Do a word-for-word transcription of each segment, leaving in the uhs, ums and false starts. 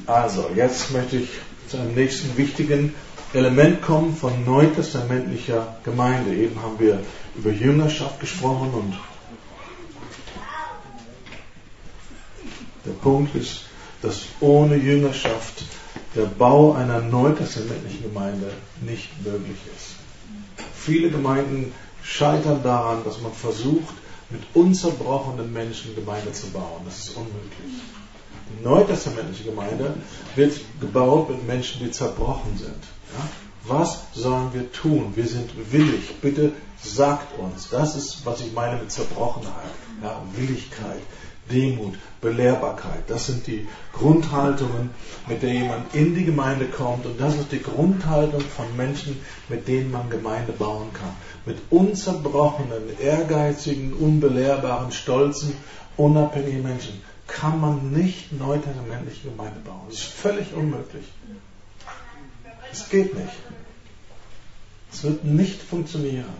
Also, jetzt möchte ich zu einem nächsten wichtigen Element kommen von neutestamentlicher Gemeinde. Eben haben wir über Jüngerschaft gesprochen und der Punkt ist, dass ohne Jüngerschaft der Bau einer neutestamentlichen Gemeinde nicht möglich ist. Viele Gemeinden scheitern daran, dass man versucht, mit unzerbrochenen Menschen Gemeinde zu bauen. Das ist unmöglich. Die neutestamentliche Gemeinde wird gebaut mit Menschen, die zerbrochen sind. Ja? Was sollen wir tun? Wir sind willig. Bitte sagt uns. Das ist, was ich meine mit Zerbrochenheit. Ja? Willigkeit, Demut, Belehrbarkeit. Das sind die Grundhaltungen, mit der jemand in die Gemeinde kommt. Und das ist die Grundhaltung von Menschen, mit denen man Gemeinde bauen kann. Mit unzerbrochenen, ehrgeizigen, unbelehrbaren, stolzen, unabhängigen Menschen kann man nicht neutestamentliche Gemeinde bauen. Das ist völlig unmöglich. Es geht nicht. Es wird nicht funktionieren.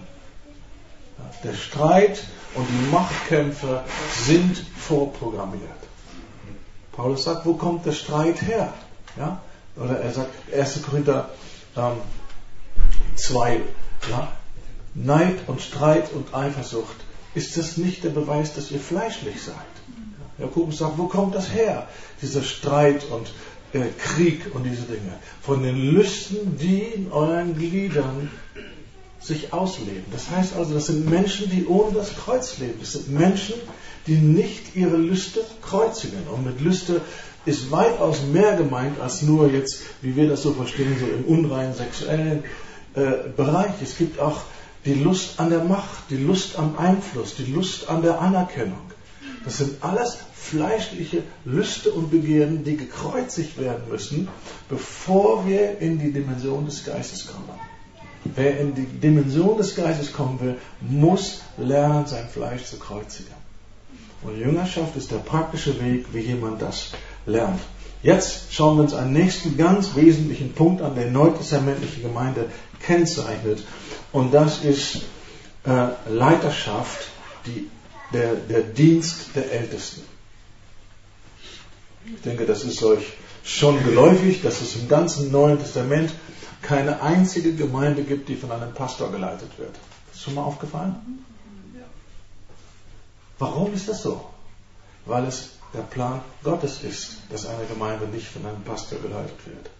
Der Streit und die Machtkämpfe sind vorprogrammiert. Paulus sagt, wo kommt der Streit her? Ja? Oder er sagt, erster Korinther ähm, zwei, ja? Neid und Streit und Eifersucht, ist das nicht der Beweis, dass ihr fleischlich seid? Jakobus sagt, wo kommt das her? Dieser Streit und äh, Krieg und diese Dinge. Von den Lüsten, die in euren Gliedern sich ausleben. Das heißt also, das sind Menschen, die ohne das Kreuz leben. Das sind Menschen, die nicht ihre Lüste kreuzigen. Und mit Lüste ist weitaus mehr gemeint, als nur jetzt, wie wir das so verstehen, so im unreinen sexuellen äh, Bereich. Es gibt auch die Lust an der Macht, die Lust am Einfluss, die Lust an der Anerkennung. Das sind alles fleischliche Lüste und Begierden, die gekreuzigt werden müssen, bevor wir in die Dimension des Geistes kommen. Wer in die Dimension des Geistes kommen will, muss lernen, sein Fleisch zu kreuzigen. Und Jüngerschaft ist der praktische Weg, wie jemand das lernt. Jetzt schauen wir uns einen nächsten ganz wesentlichen Punkt an, der neutestamentliche Gemeinde kennzeichnet. Und das ist äh, Leiterschaft, die, der, der Dienst der Ältesten. Ich denke, das ist euch schon geläufig, dass es im ganzen Neuen Testament keine einzige Gemeinde gibt, die von einem Pastor geleitet wird. Ist schon mal aufgefallen? Warum ist das so? Weil es der Plan Gottes ist, dass eine Gemeinde nicht von einem Pastor geleitet wird.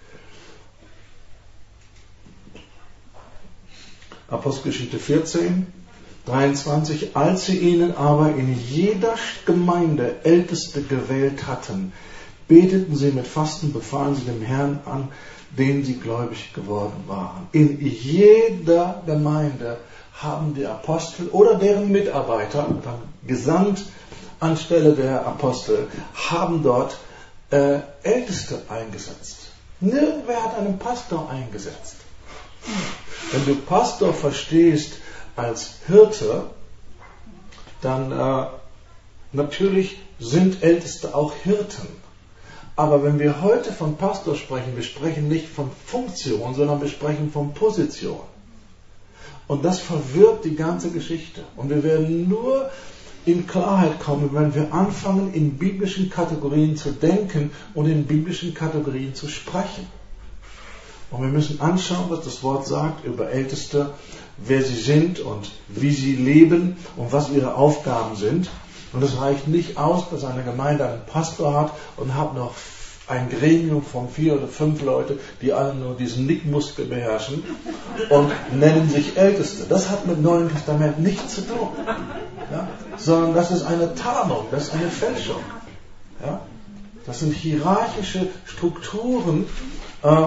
Apostelgeschichte vierzehn, dreiundzwanzig. Als sie ihnen aber in jeder Gemeinde Älteste gewählt hatten, beteten sie mit Fasten, befahlen sie dem Herrn an, denen sie gläubig geworden waren. In jeder Gemeinde haben die Apostel oder deren Mitarbeiter, dann gesandt anstelle der Apostel, haben dort äh, Älteste eingesetzt. Nirgendwer hat einen Pastor eingesetzt. Wenn du Pastor verstehst als Hirte, dann äh, natürlich sind Älteste auch Hirten. Aber wenn wir heute von Pastor sprechen, wir sprechen nicht von Funktion, sondern wir sprechen von Position. Und das verwirrt die ganze Geschichte. Und wir werden nur in Klarheit kommen, wenn wir anfangen, in biblischen Kategorien zu denken und in biblischen Kategorien zu sprechen. Und wir müssen anschauen, was das Wort sagt über Älteste, wer sie sind und wie sie leben und was ihre Aufgaben sind. Und es reicht nicht aus, dass eine Gemeinde einen Pastor hat und hat noch ein Gremium von vier oder fünf Leute, die alle nur diesen Nickmuskel beherrschen und nennen sich Älteste. Das hat mit Neuen Testament nichts zu tun. Ja? Sondern das ist eine Tarnung, das ist eine Fälschung. Ja? Das sind hierarchische Strukturen, äh,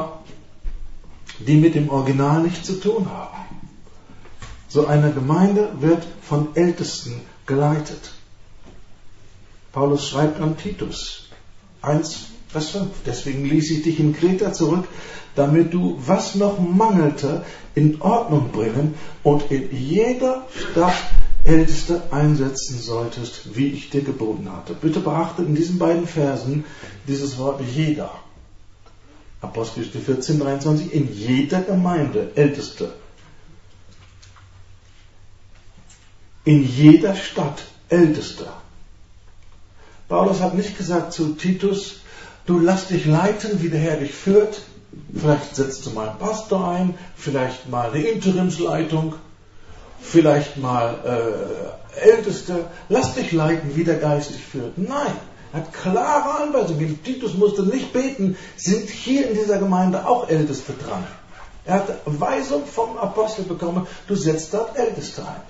die mit dem Original nichts zu tun haben. So eine Gemeinde wird von Ältesten geleitet. Paulus schreibt an Titus eins, Vers fünf. Deswegen ließ ich dich in Kreta zurück, damit du, was noch mangelte, in Ordnung bringen und in jeder Stadt Älteste einsetzen solltest, wie ich dir geboten hatte. Bitte beachtet in diesen beiden Versen dieses Wort jeder. Apostelgeschichte vierzehn, dreiundzwanzig. In jeder Gemeinde Älteste. In jeder Stadt Älteste. Paulus hat nicht gesagt zu Titus, Du lass dich leiten, wie der Herr dich führt. Vielleicht setzt du mal einen Pastor ein, vielleicht mal eine Interimsleitung, vielleicht mal äh, Älteste. Lass dich leiten, wie der Geist dich führt. Nein, er hat klare Anweisungen. Titus musste nicht beten, sind hier in dieser Gemeinde auch Älteste dran. Er hat Weisung vom Apostel bekommen, du setzt dort Älteste ein.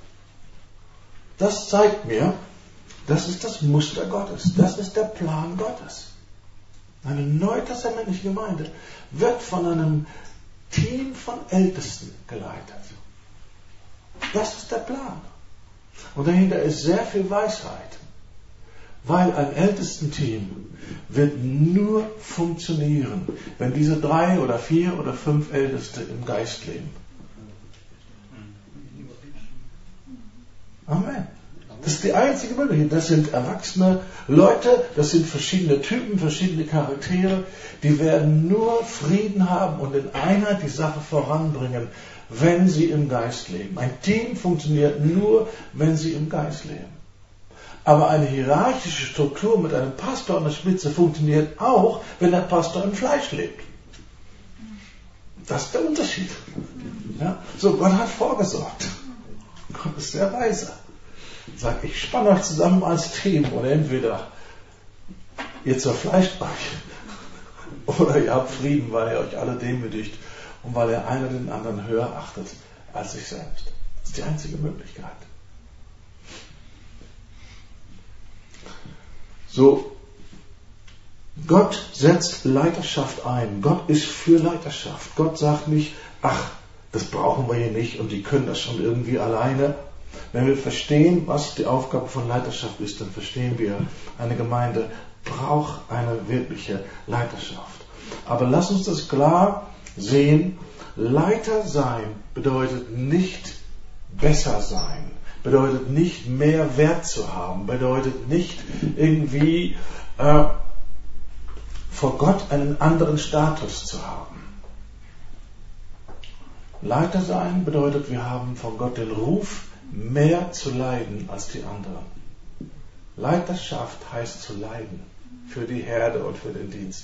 Das zeigt mir, das ist das Muster Gottes, das ist der Plan Gottes. Eine neutestamentliche Gemeinde wird von einem Team von Ältesten geleitet. Das ist der Plan. Und dahinter ist sehr viel Weisheit. Weil ein Ältestenteam wird nur funktionieren, wenn diese drei oder vier oder fünf Älteste im Geist leben. Amen. Das ist die einzige Möglichkeit. Das sind erwachsene Leute, das sind verschiedene Typen, verschiedene Charaktere, die werden nur Frieden haben und in Einheit die Sache voranbringen, wenn sie im Geist leben. Ein Team funktioniert nur, wenn sie im Geist leben. Aber eine hierarchische Struktur mit einem Pastor an der Spitze funktioniert auch, wenn der Pastor im Fleisch lebt. Das ist der Unterschied. Ja? So, Gott hat vorgesorgt. Gott ist sehr weise. Sagt, ich spanne euch zusammen als Team oder entweder ihr zerfleischt euch oder ihr habt Frieden, weil ihr euch alle demütigt und weil ihr einer den anderen höher achtet als sich selbst. Das ist die einzige Möglichkeit. So, Gott setzt Leiterschaft ein. Gott ist für Leiterschaft. Gott sagt nicht, ach, das brauchen wir hier nicht und die können das schon irgendwie alleine. Wenn wir verstehen, was die Aufgabe von Leiterschaft ist, dann verstehen wir, eine Gemeinde braucht eine wirkliche Leiterschaft. Aber lass uns das klar sehen. Leiter sein bedeutet nicht besser sein. Bedeutet nicht mehr Wert zu haben, bedeutet nicht irgendwie äh, vor Gott einen anderen Status zu haben. Leiter sein bedeutet, wir haben von Gott den Ruf, mehr zu leiden als die anderen. Leiterschaft heißt zu leiden für die Herde und für den Dienst.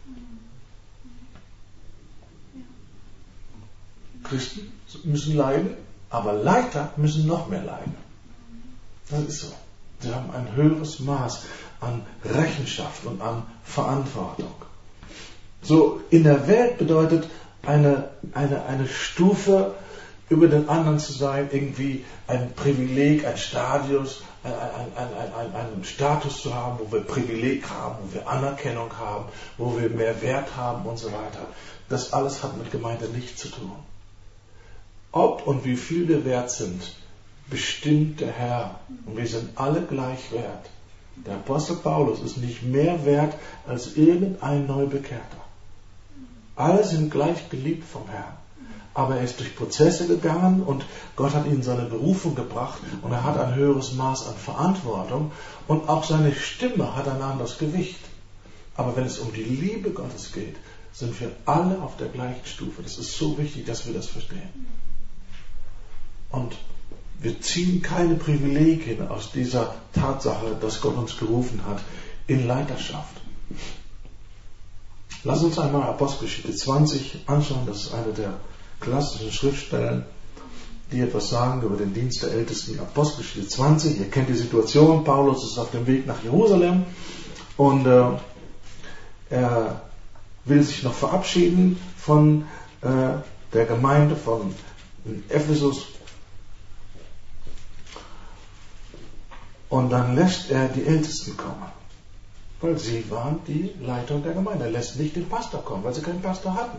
Christen müssen leiden, aber Leiter müssen noch mehr leiden. Das ist so. Sie haben ein höheres Maß an Rechenschaft und an Verantwortung. So, in der Welt bedeutet eine, eine, eine Stufe über den anderen zu sein, irgendwie ein Privileg, ein Status, ein, ein, ein, ein, einen Status zu haben, wo wir Privileg haben, wo wir Anerkennung haben, wo wir mehr Wert haben und so weiter. Das alles hat mit Gemeinde nichts zu tun. Ob und wie viel wir wert sind, bestimmt der Herr. Und wir sind alle gleich wert. Der Apostel Paulus ist nicht mehr wert als irgendein Neubekehrter. Alle sind gleich geliebt vom Herrn. Aber er ist durch Prozesse gegangen und Gott hat ihn seine Berufung gebracht und er hat ein höheres Maß an Verantwortung und auch seine Stimme hat ein anderes Gewicht. Aber wenn es um die Liebe Gottes geht, sind wir alle auf der gleichen Stufe. Das ist so wichtig, dass wir das verstehen. Und wir ziehen keine Privilegien aus dieser Tatsache, dass Gott uns gerufen hat in Leiterschaft. Lass uns einmal Apostelgeschichte zwanzig anschauen. Das ist eine der klassischen Schriftstellen, die etwas sagen über den Dienst der Ältesten. Apostelgeschichte zwanzig, ihr kennt die Situation, Paulus ist auf dem Weg nach Jerusalem und äh, er will sich noch verabschieden von äh, der Gemeinde von Ephesus und dann lässt er die Ältesten kommen, weil sie waren die Leitung der Gemeinde. Er lässt nicht den Pastor kommen, weil sie keinen Pastor hatten.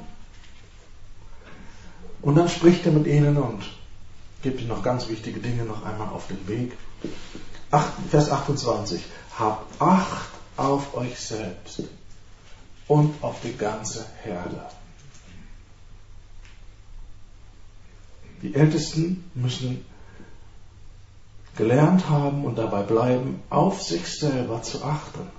Und dann spricht er mit ihnen und gibt ihnen noch ganz wichtige Dinge noch einmal auf den Weg. Vers achtundzwanzig. Habt Acht auf euch selbst und auf die ganze Herde. Die Ältesten müssen gelernt haben und dabei bleiben, auf sich selber zu achten.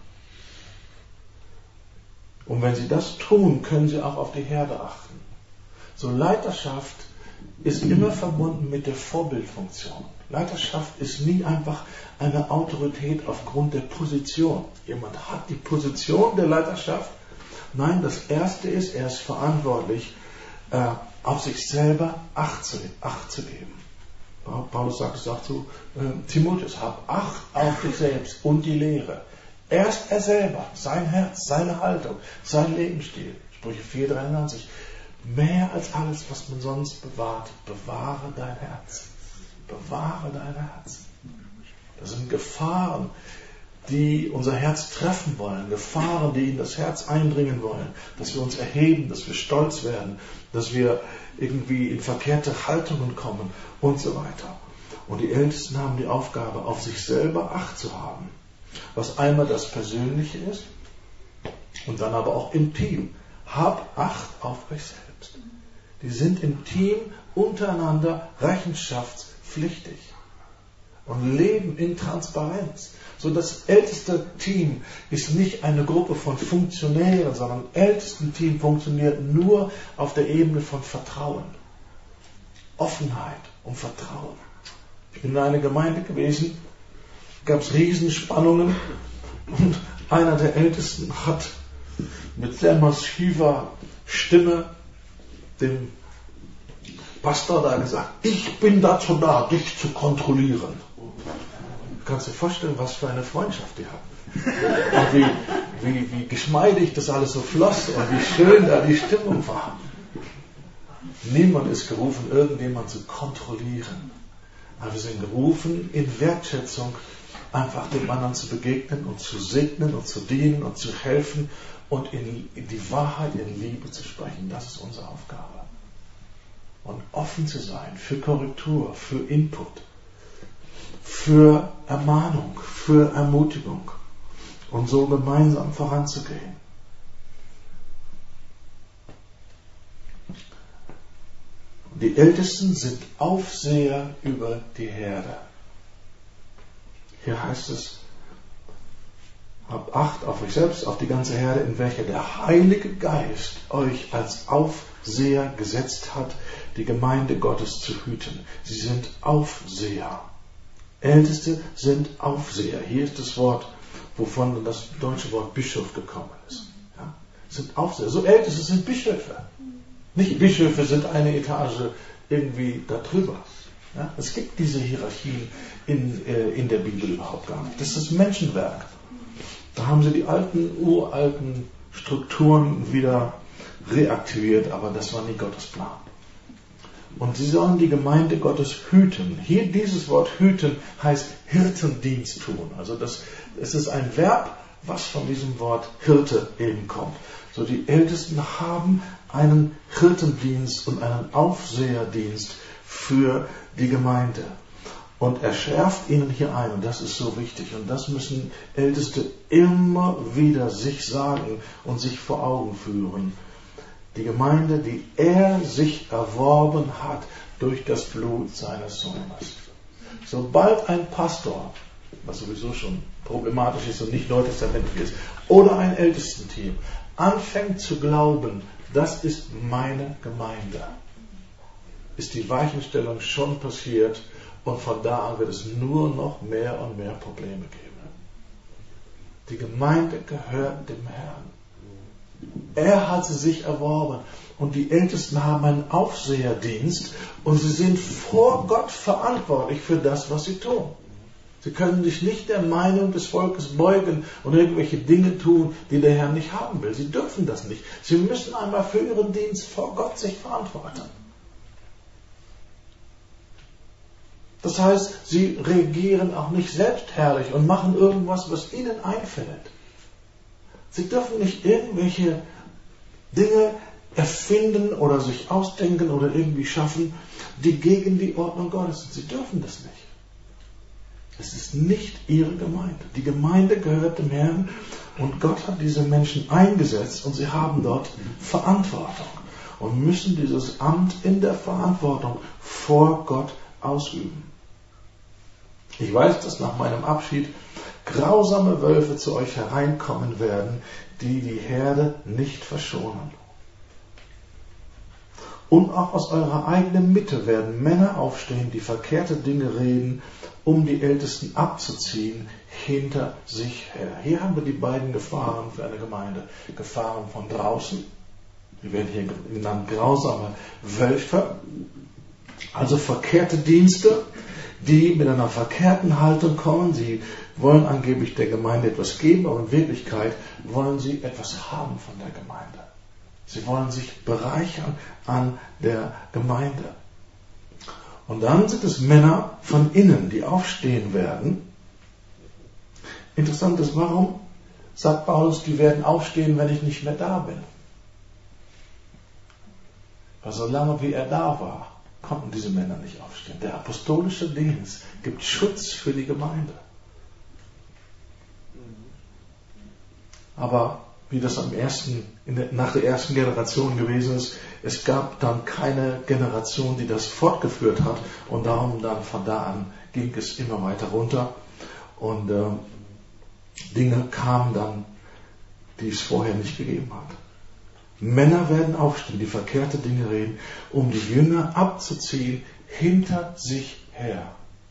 Und wenn sie das tun, können sie auch auf die Herde achten. So Leiterschaft ist immer verbunden mit der Vorbildfunktion. Leiterschaft ist nie einfach eine Autorität aufgrund der Position. Jemand hat die Position der Leiterschaft. Nein, das Erste ist, er ist verantwortlich, äh, auf sich selber Acht zu, Acht zu geben. Paulus sagt, sagt zu äh, Timotheus, hab Acht auf dich selbst und die Lehre. Erst er selber, sein Herz, seine Haltung, sein Lebensstil. Sprüche vier dreiundneunzig. Mehr als alles, was man sonst bewahrt, bewahre dein Herz. Bewahre dein Herz. Das sind Gefahren, die unser Herz treffen wollen. Gefahren, die in das Herz eindringen wollen. Dass wir uns erheben, dass wir stolz werden, dass wir irgendwie in verkehrte Haltungen kommen und so weiter. Und die Ältesten haben die Aufgabe, auf sich selber Acht zu haben. Was einmal das Persönliche ist und dann aber auch im Team. Hab Acht auf euch selbst. Die sind im Team untereinander rechenschaftspflichtig und leben in Transparenz. So das älteste Team ist nicht eine Gruppe von Funktionären, sondern das älteste Team funktioniert nur auf der Ebene von Vertrauen. Offenheit und Vertrauen. Ich bin in einer Gemeinde gewesen, gab es Riesenspannungen und einer der Ältesten hat mit sehr massiver Stimme dem Pastor da gesagt, ich bin dazu da, dich zu kontrollieren. Du kannst dir vorstellen, was für eine Freundschaft die hatten. Und wie, wie, wie geschmeidig das alles so floss und wie schön da die Stimmung war. Niemand ist gerufen, irgendjemand zu kontrollieren. Aber wir sind gerufen, in Wertschätzung einfach dem anderen zu begegnen und zu segnen und zu dienen und zu helfen und in, in die Wahrheit, in Liebe zu sprechen. Das ist unsere Aufgabe. Und offen zu sein für Korrektur, für Input, für Ermahnung, für Ermutigung und so gemeinsam voranzugehen. Die Ältesten sind Aufseher über die Herde. Hier heißt es, habt Acht auf euch selbst, auf die ganze Herde, in welcher der Heilige Geist euch als Aufseher gesetzt hat, die Gemeinde Gottes zu hüten. Sie sind Aufseher. Älteste sind Aufseher. Hier ist das Wort, wovon das deutsche Wort Bischof gekommen ist. Ja? Sind Aufseher. So Älteste sind Bischöfe. Nicht Bischöfe sind eine Etage irgendwie darüber. Ja? Es gibt diese Hierarchien in, äh, in der Bibel überhaupt gar nicht. Das ist Menschenwerk. Da haben sie die alten, uralten Strukturen wieder reaktiviert, aber das war nie Gottes Plan. Und sie sollen die Gemeinde Gottes hüten. Hier dieses Wort hüten heißt Hirtendienst tun. Also das, es ist ein Verb, was von diesem Wort Hirte eben kommt. So die Ältesten haben einen Hirtendienst und einen Aufseherdienst für die Gemeinde. Und er schärft ihnen hier ein, und das ist so wichtig, und das müssen Älteste immer wieder sich sagen und sich vor Augen führen. Die Gemeinde, die er sich erworben hat durch das Blut seines Sohnes. Sobald ein Pastor, was sowieso schon problematisch ist und nicht neutestamentlich ist, oder ein Ältestenteam anfängt zu glauben, das ist meine Gemeinde, ist die Weichenstellung schon passiert und von da an wird es nur noch mehr und mehr Probleme geben. Die Gemeinde gehört dem Herrn. Er hat sie sich erworben und die Ältesten haben einen Aufseherdienst und sie sind vor Gott verantwortlich für das, was sie tun. Sie können sich nicht der Meinung des Volkes beugen und irgendwelche Dinge tun, die der Herr nicht haben will. Sie dürfen das nicht. Sie müssen einmal für ihren Dienst vor Gott sich verantworten. Das heißt, sie reagieren auch nicht selbstherrlich und machen irgendwas, was ihnen einfällt. Sie dürfen nicht irgendwelche Dinge erfinden oder sich ausdenken oder irgendwie schaffen, die gegen die Ordnung Gottes sind. Sie dürfen das nicht. Es ist nicht ihre Gemeinde. Die Gemeinde gehört dem Herrn und Gott hat diese Menschen eingesetzt und sie haben dort Verantwortung und müssen dieses Amt in der Verantwortung vor Gott ausüben. Ich weiß, dass nach meinem Abschied grausame Wölfe zu euch hereinkommen werden, die die Herde nicht verschonen. Und auch aus eurer eigenen Mitte werden Männer aufstehen, die verkehrte Dinge reden, um die Ältesten abzuziehen hinter sich her. Hier haben wir die beiden Gefahren für eine Gemeinde. Gefahren von draußen, die werden hier genannt grausame Wölfe, also verkehrte Dienste, die mit einer verkehrten Haltung kommen. Sie wollen angeblich der Gemeinde etwas geben, aber in Wirklichkeit wollen sie etwas haben von der Gemeinde. Sie wollen sich bereichern an der Gemeinde. Und dann sind es Männer von innen, die aufstehen werden. Interessant ist, warum sagt Paulus, die werden aufstehen, wenn ich nicht mehr da bin? Weil solange wie er da war, konnten diese Männer nicht aufstehen. Der apostolische Dienst gibt Schutz für die Gemeinde. Aber wie das am ersten, in der, nach der ersten Generation gewesen ist, es gab dann keine Generation, die das fortgeführt hat, und darum dann von da an ging es immer weiter runter und äh, Dinge kamen dann, die es vorher nicht gegeben hat. Männer werden aufstehen, die verkehrte Dinge reden, um die Jünger abzuziehen hinter sich her.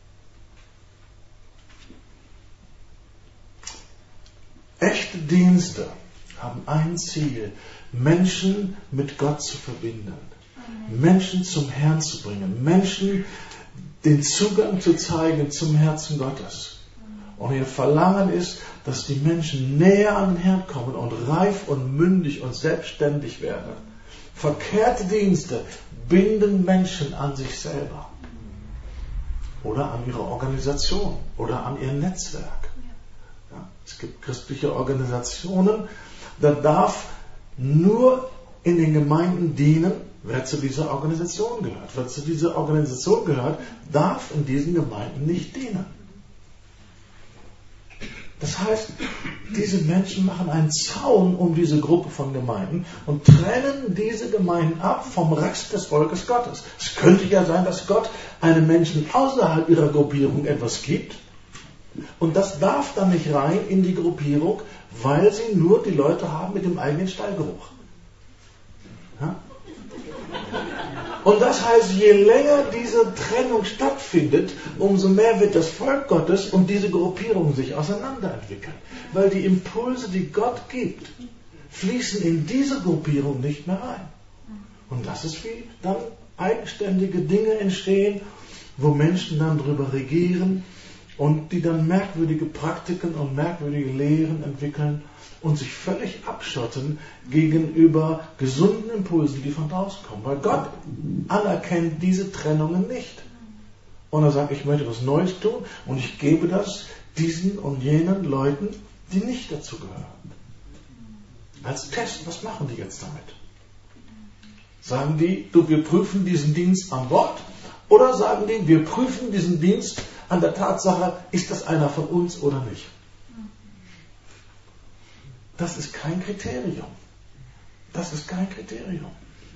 Echte Dienste haben ein Ziel, Menschen mit Gott zu verbinden, Amen. Menschen zum Herrn zu bringen, Menschen den Zugang zu zeigen zum Herzen Gottes. Und ihr Verlangen ist, dass die Menschen näher an den Herrn kommen und reif und mündig und selbstständig werden. Verkehrte Dienste binden Menschen an sich selber oder an ihre Organisation oder an ihr Netzwerk. Ja, es gibt christliche Organisationen, da darf nur in den Gemeinden dienen, wer zu dieser Organisation gehört. Wer zu dieser Organisation gehört, darf in diesen Gemeinden nicht dienen. Das heißt, diese Menschen machen einen Zaun um diese Gruppe von Gemeinden und trennen diese Gemeinden ab vom Rest des Volkes Gottes. Es könnte ja sein, dass Gott einem Menschen außerhalb ihrer Gruppierung etwas gibt, und das darf dann nicht rein in die Gruppierung, weil sie nur die Leute haben mit dem eigenen Stallgeruch. Ja? Und das heißt, je länger diese Trennung stattfindet, umso mehr wird das Volk Gottes und diese Gruppierungen sich auseinanderentwickeln. Weil die Impulse, die Gott gibt, fließen in diese Gruppierung nicht mehr rein. Und das ist, wie dann eigenständige Dinge entstehen, wo Menschen dann drüber regieren und die dann merkwürdige Praktiken und merkwürdige Lehren entwickeln und sich völlig abschotten gegenüber gesunden Impulsen, die von draußen kommen. Weil Gott anerkennt diese Trennungen nicht. Und er sagt, ich möchte was Neues tun und ich gebe das diesen und jenen Leuten, die nicht dazu gehören. Als Test, was machen die jetzt damit? Sagen die, du, wir prüfen diesen Dienst am Wort? Oder sagen die, wir prüfen diesen Dienst an der Tatsache, ist das einer von uns oder nicht? Das ist kein Kriterium. Das ist kein Kriterium.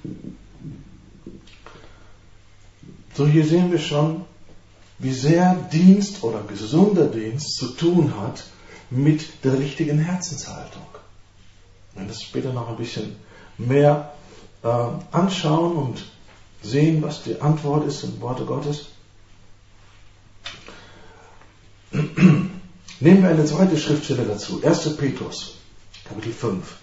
So, hier sehen wir schon, wie sehr Dienst oder gesunder Dienst zu tun hat mit der richtigen Herzenshaltung. Wir werden das später noch ein bisschen mehr äh, anschauen und sehen, was die Antwort ist im Worte Gottes. Nehmen wir eine zweite Schriftstelle dazu. erster Petrus, Kapitel fünf.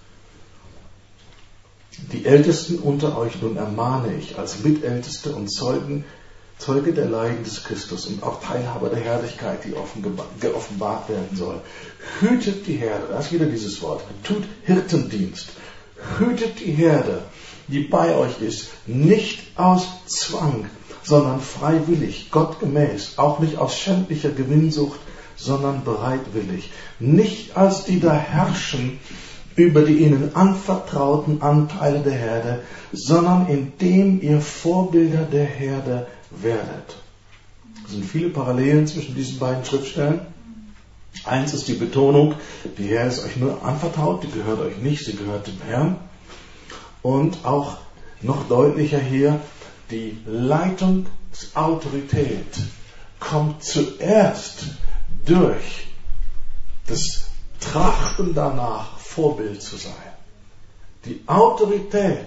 Die Ältesten unter euch nun ermahne ich als Mitälteste und Zeugen, Zeuge der Leiden des Christus und auch Teilhaber der Herrlichkeit, die geoffenbart werden soll. Hütet die Herde, da ist wieder dieses Wort, tut Hirtendienst. Hütet die Herde, die bei euch ist, nicht aus Zwang, sondern freiwillig, gottgemäß, auch nicht aus schändlicher Gewinnsucht, sondern bereitwillig. Nicht als die da herrschen über die ihnen anvertrauten Anteile der Herde, sondern indem ihr Vorbilder der Herde werdet. Es sind viele Parallelen zwischen diesen beiden Schriftstellen. Eins ist die Betonung, die Herde ist euch nur anvertraut, die gehört euch nicht, sie gehört dem Herrn. Und auch noch deutlicher hier, die Leitungsautorität kommt zuerst durch das Trachten danach, Vorbild zu sein. Die Autorität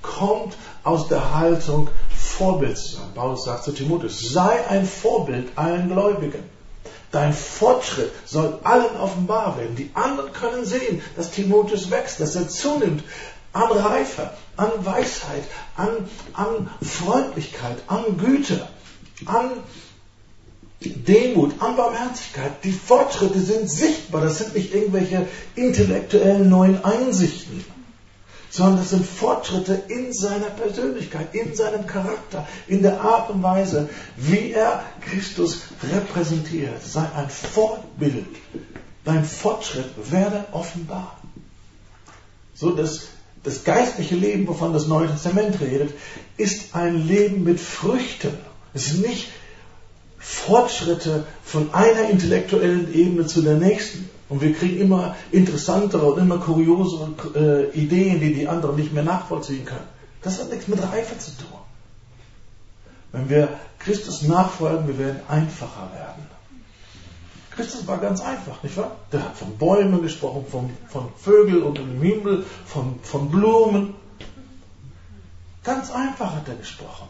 kommt aus der Haltung, Vorbild zu sein. Paulus sagt zu Timotheus, sei ein Vorbild allen Gläubigen. Dein Fortschritt soll allen offenbar werden. Die anderen können sehen, dass Timotheus wächst, dass er zunimmt an Reife, an Weisheit, an, an Freundlichkeit, an Güte, an Demut, an Barmherzigkeit. Die Fortschritte sind sichtbar. Das sind nicht irgendwelche intellektuellen neuen Einsichten, sondern das sind Fortschritte in seiner Persönlichkeit, in seinem Charakter, in der Art und Weise, wie er Christus repräsentiert. Sei ein Vorbild. Dein Fortschritt werde offenbar. So, das, das geistliche Leben, wovon das Neue Testament redet, ist ein Leben mit Früchten. Es ist nicht Fortschritte von einer intellektuellen Ebene zu der nächsten. Und wir kriegen immer interessantere und immer kuriosere äh, Ideen, die die anderen nicht mehr nachvollziehen können. Das hat nichts mit Reife zu tun. Wenn wir Christus nachfolgen, wir werden einfacher werden. Christus war ganz einfach, nicht wahr? Der hat von Bäumen gesprochen, von, von Vögeln unter dem Himmel, von, von Blumen. Ganz einfach hat er gesprochen.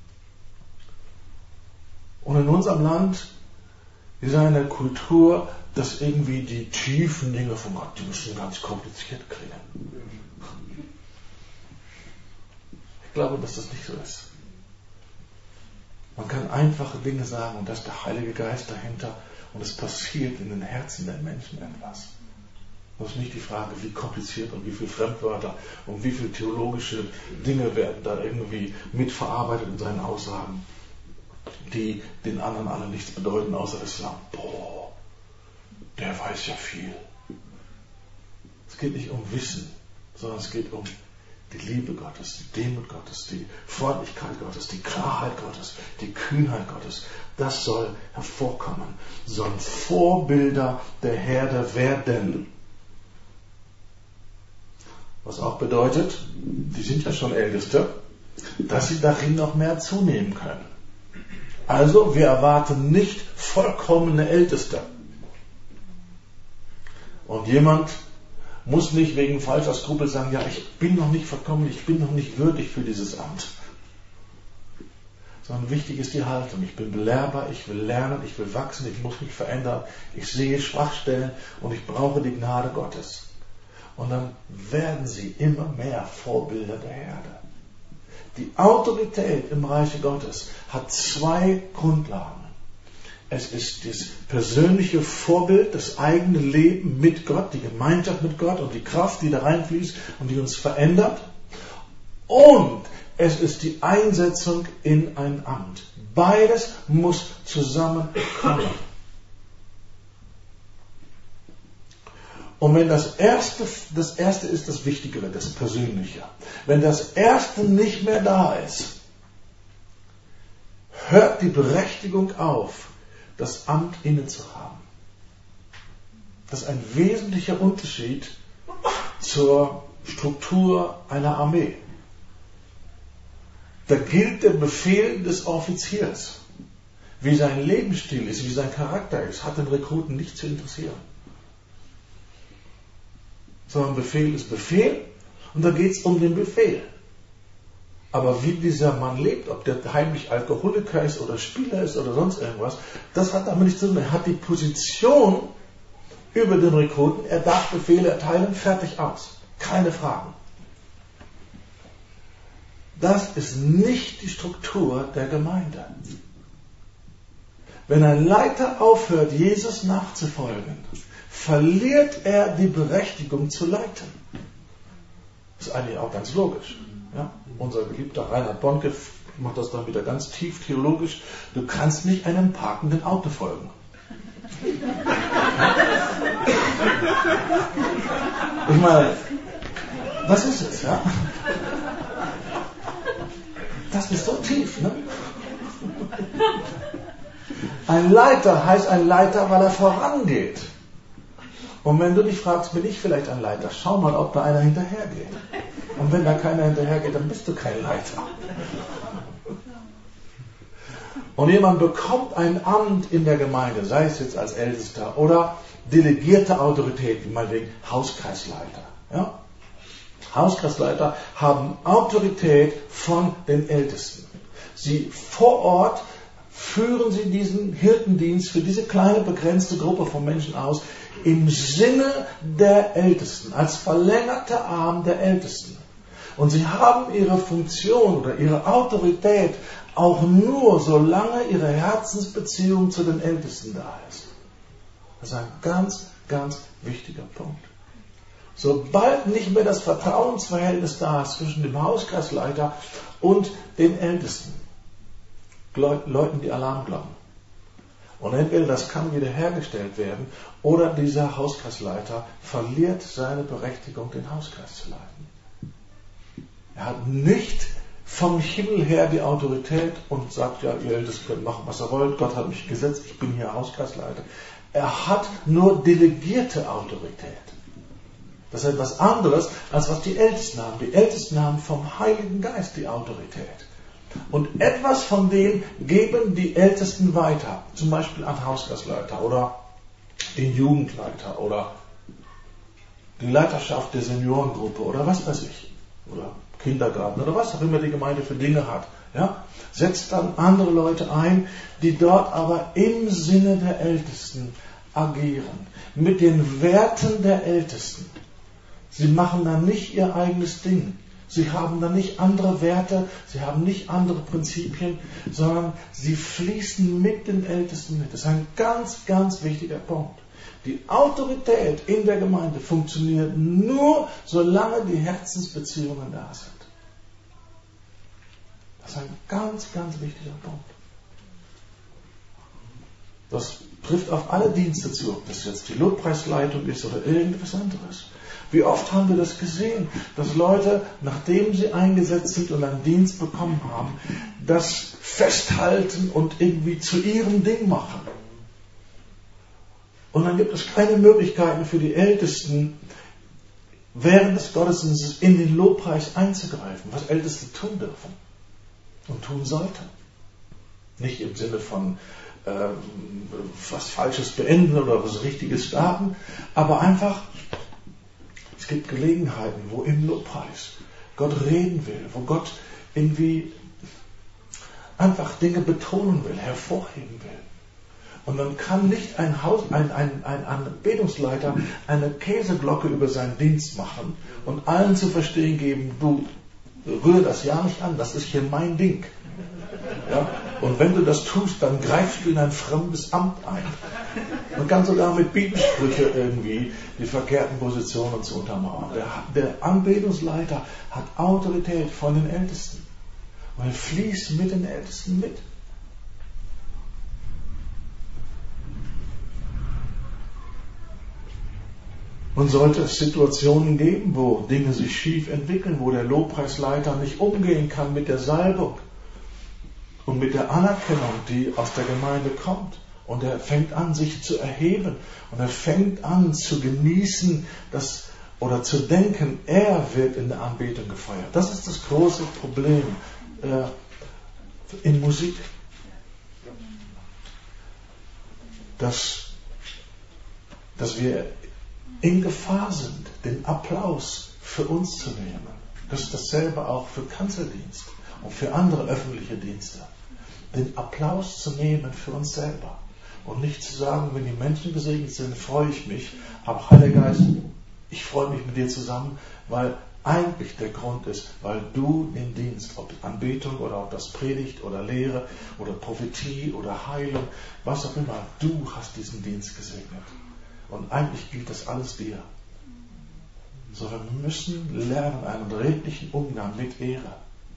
Und in unserem Land ist eine Kultur, dass irgendwie die tiefen Dinge von Gott, die müssen ganz kompliziert kriegen. Ich glaube, dass das nicht so ist. Man kann einfache Dinge sagen und da ist der Heilige Geist dahinter und es passiert in den Herzen der Menschen etwas. Das ist nicht die Frage, wie kompliziert und wie viele Fremdwörter und wie viele theologische Dinge werden da irgendwie mitverarbeitet in seinen Aussagen, die den anderen alle nichts bedeuten, außer dass sie sagen, boah, der weiß ja viel. Es geht nicht um Wissen, sondern es geht um die Liebe Gottes, die Demut Gottes, die Freundlichkeit Gottes, die Klarheit Gottes, die Kühnheit Gottes. Das soll hervorkommen. Sollen Vorbilder der Herde werden. Was auch bedeutet, die sind ja schon Älteste, dass sie darin noch mehr zunehmen können. Also, wir erwarten nicht vollkommene Älteste. Und jemand muss nicht wegen falscher Skrupel sagen, ja, ich bin noch nicht vollkommen, ich bin noch nicht würdig für dieses Amt. Sondern wichtig ist die Haltung. Ich bin belehrbar, ich will lernen, ich will wachsen, ich muss mich verändern, ich sehe Schwachstellen und ich brauche die Gnade Gottes. Und dann werden sie immer mehr Vorbilder der Herde. Die Autorität im Reiche Gottes hat zwei Grundlagen. Es ist das persönliche Vorbild, das eigene Leben mit Gott, die Gemeinschaft mit Gott und die Kraft, die da reinfließt und die uns verändert. Und es ist die Einsetzung in ein Amt. Beides muss zusammenkommen. Und wenn das Erste, das Erste ist das Wichtigere, das Persönliche. Wenn das Erste nicht mehr da ist, hört die Berechtigung auf, das Amt inne zu haben. Das ist ein wesentlicher Unterschied zur Struktur einer Armee. Da gilt der Befehl des Offiziers. Wie sein Lebensstil ist, wie sein Charakter ist, hat den Rekruten nicht zu interessieren. Sondern Befehl ist Befehl und da geht es um den Befehl. Aber wie dieser Mann lebt, ob der heimlich Alkoholiker ist oder Spieler ist oder sonst irgendwas, das hat damit nichts zu tun. Er hat die Position über den Rekruten, er darf Befehle erteilen, fertig aus. Keine Fragen. Das ist nicht die Struktur der Gemeinde. Wenn ein Leiter aufhört, Jesus nachzufolgen, verliert er die Berechtigung zu leiten. Das ist eigentlich auch ganz logisch. Ja? Unser geliebter Reinhard Bonke macht das dann wieder ganz tief theologisch. Du kannst nicht einem parkenden Auto folgen. Ich meine, was ist es? Ja? Das ist so tief. Ne? Ein Leiter heißt ein Leiter, weil er vorangeht. Und wenn du dich fragst, bin ich vielleicht ein Leiter? Schau mal, ob da einer hinterhergeht. Und wenn da keiner hinterhergeht, dann bist du kein Leiter. Und jemand bekommt ein Amt in der Gemeinde, sei es jetzt als Ältester oder delegierte Autorität, wie meinetwegen Hauskreisleiter. Ja? Hauskreisleiter haben Autorität von den Ältesten. Sie vor Ort führen sie diesen Hirtendienst für diese kleine begrenzte Gruppe von Menschen aus im Sinne der Ältesten, als verlängerter Arm der Ältesten. Und sie haben ihre Funktion oder ihre Autorität auch nur, solange ihre Herzensbeziehung zu den Ältesten da ist. Das ist ein ganz, ganz wichtiger Punkt. Sobald nicht mehr das Vertrauensverhältnis da ist zwischen dem Hauskreisleiter und den Ältesten, läuten die Alarmglocken. Und entweder das kann wiederhergestellt werden oder dieser Hauskreisleiter verliert seine Berechtigung, den Hauskreis zu leiten. Er hat nicht vom Himmel her die Autorität und sagt, ja, ihr Ältesten könnt machen, was ihr wollt, Gott hat mich gesetzt, ich bin hier Hauskreisleiter. Er hat nur delegierte Autorität. Das ist etwas anderes, als was die Ältesten haben. Die Ältesten haben vom Heiligen Geist die Autorität. Und etwas von dem geben die Ältesten weiter. Zum Beispiel an Hauskreisleiter oder den Jugendleiter oder die Leiterschaft der Seniorengruppe oder was weiß ich. Oder Kindergarten oder was auch immer die Gemeinde für Dinge hat. Ja? Setzt dann andere Leute ein, die dort aber im Sinne der Ältesten agieren. Mit den Werten der Ältesten. Sie machen dann nicht ihr eigenes Ding. Sie haben dann nicht andere Werte, sie haben nicht andere Prinzipien, sondern sie fließen mit den Ältesten mit. Das ist ein ganz, ganz wichtiger Punkt. Die Autorität in der Gemeinde funktioniert nur, solange die Herzensbeziehungen da sind. Das ist ein ganz, ganz wichtiger Punkt. Das trifft auf alle Dienste zu, ob das jetzt die Lobpreisleitung ist oder irgendwas anderes. Wie oft haben wir das gesehen, dass Leute, nachdem sie eingesetzt sind und einen Dienst bekommen haben, das festhalten und irgendwie zu ihrem Ding machen. Und dann gibt es keine Möglichkeiten für die Ältesten, während des Gottesdienstes in den Lobpreis einzugreifen, was Älteste tun dürfen und tun sollten. Nicht im Sinne von äh, was Falsches beenden oder was Richtiges starten, aber einfach, es gibt Gelegenheiten, wo im Lobpreis Gott reden will, wo Gott irgendwie einfach Dinge betonen will, hervorheben will. Und dann kann nicht ein, Haus, ein, ein, ein, ein Betungsleiter eine Käseglocke über seinen Dienst machen und allen zu verstehen geben, du rühr das ja nicht an, das ist hier mein Ding. Ja? Und wenn du das tust, dann greifst du in ein fremdes Amt ein. Man kann sogar mit Bibelsprüche irgendwie die verkehrten Positionen zu untermauern. Der, der Anbetungsleiter hat Autorität von den Ältesten. Und er fließt mit den Ältesten mit. Und sollte es Situationen geben, wo Dinge sich schief entwickeln, wo der Lobpreisleiter nicht umgehen kann mit der Salbung und mit der Anerkennung, die aus der Gemeinde kommt, und er fängt an, sich zu erheben, und er fängt an zu genießen, dass, oder zu denken, er wird in der Anbetung gefeiert. Das ist das große Problem äh, in Musik. Dass, dass wir in Gefahr sind, den Applaus für uns zu nehmen. Das ist dasselbe auch für Kanzeldienst und für andere öffentliche Dienste. Den Applaus zu nehmen für uns selber. Und nicht zu sagen, wenn die Menschen gesegnet sind, freue ich mich. Aber Heiliger Geist, ich freue mich mit dir zusammen, weil eigentlich der Grund ist, weil du den Dienst, ob Anbetung oder ob das Predigt oder Lehre oder Prophetie oder Heilung, was auch immer, du hast diesen Dienst gesegnet. Und eigentlich gilt das alles dir. So, wir müssen lernen, einen redlichen Umgang mit Ehre.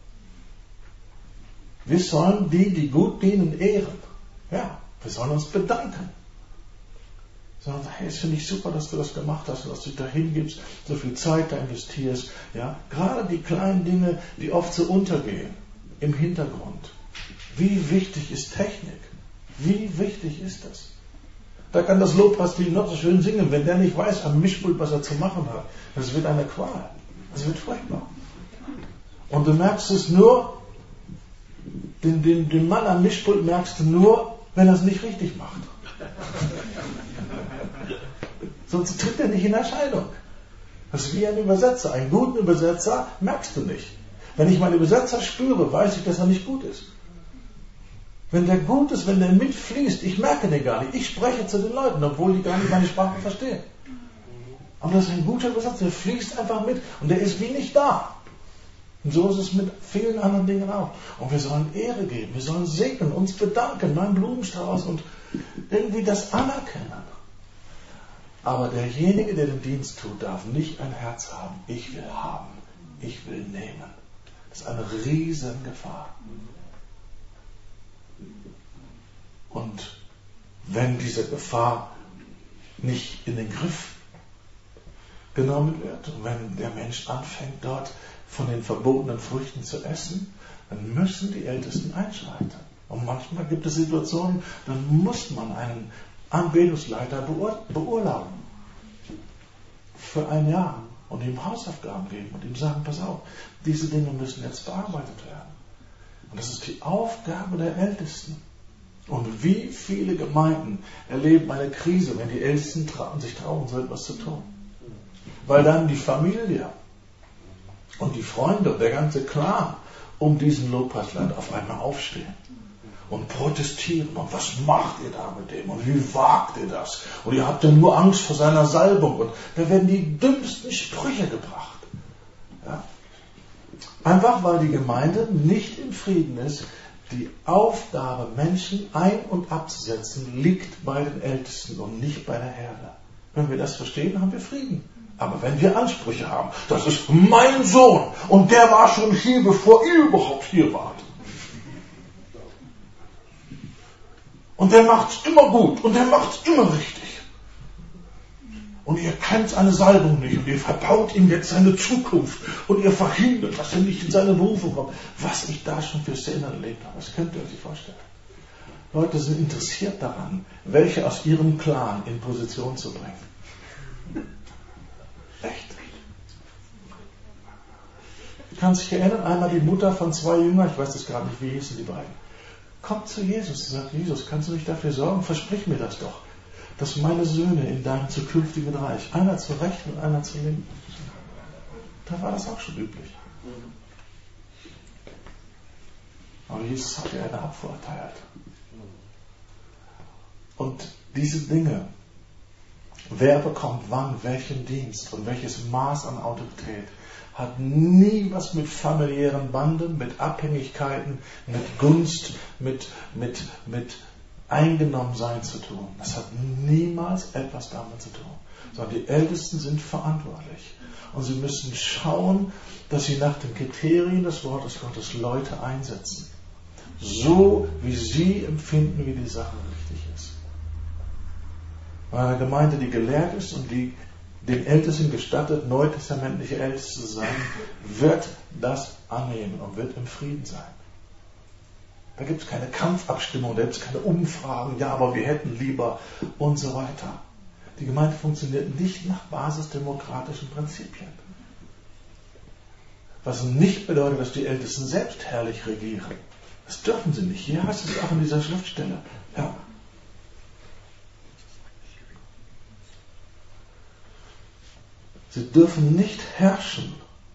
Wir sollen die, die gut dienen, ehren. Ja, wir sollen uns bedanken. Sondern, hey, es finde ich super, dass du das gemacht hast, dass du dich da hingibst, so viel Zeit da investierst. Ja, gerade die kleinen Dinge, die oft so untergehen, im Hintergrund. Wie wichtig ist Technik? Wie wichtig ist das? Da kann das Lobpreisteam noch so schön singen, wenn der nicht weiß am Mischpult, was er zu machen hat. Das wird eine Qual. Das wird furchtbar. Und du merkst es nur, den, den, den Mann am Mischpult merkst du nur, wenn er es nicht richtig macht. Sonst tritt er nicht in Erscheinung. Das ist wie ein Übersetzer. Einen guten Übersetzer merkst du nicht. Wenn ich meinen Übersetzer spüre, weiß ich, dass er nicht gut ist. Wenn der gut ist, wenn der mitfließt, ich merke den gar nicht. Ich spreche zu den Leuten, obwohl die gar nicht meine Sprache verstehen. Aber das ist ein guter Übersetzer, der fließt einfach mit und der ist wie nicht da. Und so ist es mit vielen anderen Dingen auch. Und wir sollen Ehre geben, wir sollen segnen, uns bedanken, meinen Blumenstrauß und irgendwie das anerkennen. Aber derjenige, der den Dienst tut, darf nicht ein Herz haben. Ich will haben, ich will nehmen. Das ist eine riesen Gefahr. Und wenn diese Gefahr nicht in den Griff genommen wird und wenn der Mensch anfängt, dort von den verbotenen Früchten zu essen, dann müssen die Ältesten einschreiten. Und manchmal gibt es Situationen, dann muss man einen Anbetungsleiter beur- beurlauben. Für ein Jahr. Und ihm Hausaufgaben geben und ihm sagen, pass auf, diese Dinge müssen jetzt bearbeitet werden. Und das ist die Aufgabe der Ältesten. Und wie viele Gemeinden erleben eine Krise, wenn die Ältesten tra- sich trauen, so etwas zu tun. Weil dann die Familie und die Freunde und der ganze Clan um diesen Lobpreisleiter auf einmal aufstehen und protestieren. Und was macht ihr da mit dem? Und wie wagt ihr das? Und ihr habt ja nur Angst vor seiner Salbung. Und da werden die dümmsten Sprüche gebracht. Ja? Einfach weil die Gemeinde nicht im Frieden ist. Die Aufgabe, Menschen ein- und abzusetzen, liegt bei den Ältesten und nicht bei der Herde. Wenn wir das verstehen, haben wir Frieden. Aber wenn wir Ansprüche haben, das ist mein Sohn und der war schon hier, bevor ihr überhaupt hier wart. Und der macht's immer gut und der macht's immer richtig. Und ihr kennt seine Salbung nicht und ihr verbaut ihm jetzt seine Zukunft und ihr verhindert, dass er nicht in seine Berufung kommt. Was ich da schon für Szenen erlebt habe, das könnt ihr euch nicht vorstellen. Leute sind interessiert daran, welche aus ihrem Clan in Position zu bringen. Echt. Ich kann sich erinnern, einmal die Mutter von zwei Jüngern, ich weiß das gerade nicht, wie hießen die beiden, kommt zu Jesus und sagt, Jesus, kannst du nicht dafür sorgen? Versprich mir das doch, dass meine Söhne in deinem zukünftigen Reich, einer zur Rechten und einer zur Linken. Da war das auch schon üblich. Aber Jesus hat ja eine Abfuhr erteilt. Und diese Dinge, wer bekommt wann welchen Dienst und welches Maß an Autorität, hat nie was mit familiären Banden, mit Abhängigkeiten, mit Gunst, mit, mit, mit Eingenommensein zu tun. Das hat niemals etwas damit zu tun. Sondern die Ältesten sind verantwortlich. Und sie müssen schauen, dass sie nach den Kriterien des Wortes Gottes Leute einsetzen. So wie sie empfinden, wie die Sache richtig ist. Bei einer Gemeinde, die gelehrt ist und die den Ältesten gestattet, neutestamentliche Älteste zu sein, wird das annehmen und wird im Frieden sein. Da gibt es keine Kampfabstimmung, da gibt es keine Umfragen, ja, aber wir hätten lieber und so weiter. Die Gemeinde funktioniert nicht nach basisdemokratischen Prinzipien. Was nicht bedeutet, dass die Ältesten selbst herrlich regieren. Das dürfen sie nicht. Hier heißt es auch in dieser Schriftstelle. Ja. Sie dürfen nicht herrschen.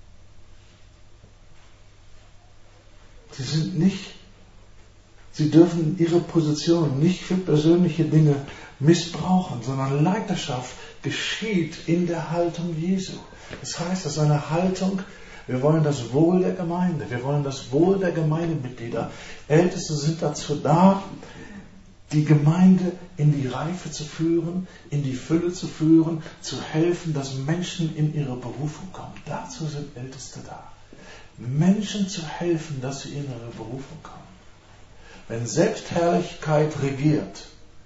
Sie sind nicht, sie dürfen ihre Position nicht für persönliche Dinge missbrauchen, sondern Leiterschaft geschieht in der Haltung Jesu. Das heißt, das ist eine Haltung, wir wollen das Wohl der Gemeinde, wir wollen das Wohl der Gemeindemitglieder. Älteste sind dazu da, die Gemeinde in die Reife zu führen, in die Fülle zu führen, zu helfen, dass Menschen in ihre Berufung kommen. Dazu sind Älteste da. Menschen zu helfen, dass sie in ihre Berufung kommen. Wenn Selbstherrlichkeit regiert,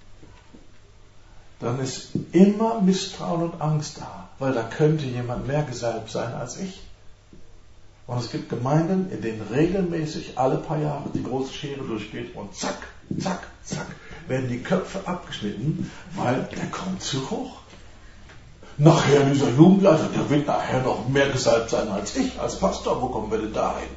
dann ist immer Misstrauen und Angst da, weil da könnte jemand mehr gesalbt sein als ich. Und es gibt Gemeinden, in denen regelmäßig alle paar Jahre die große Schere durchgeht und zack, zack, zack, werden die Köpfe abgeschnitten, weil der kommt zu hoch. Nachher dieser Jugendleiter, der wird nachher noch mehr gesalbt sein als ich, als Pastor. Wo kommen wir denn da hin?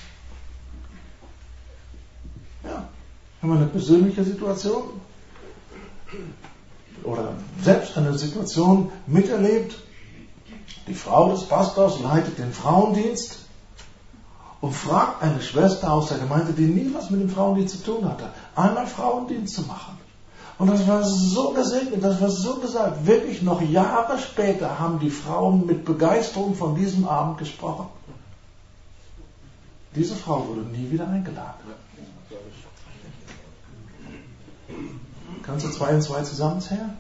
Ja, haben wir eine persönliche Situation oder selbst eine Situation miterlebt, die Frau des Pastors leitet den Frauendienst und fragt eine Schwester aus der Gemeinde, die nie was mit dem Frauendienst zu tun hatte, einmal Frauendienst zu machen. Und das war so gesegnet, das war so gesagt. Wirklich noch Jahre später haben die Frauen mit Begeisterung von diesem Abend gesprochen. Diese Frau wurde nie wieder eingeladen. Kannst du zwei und zwei zusammenzählen?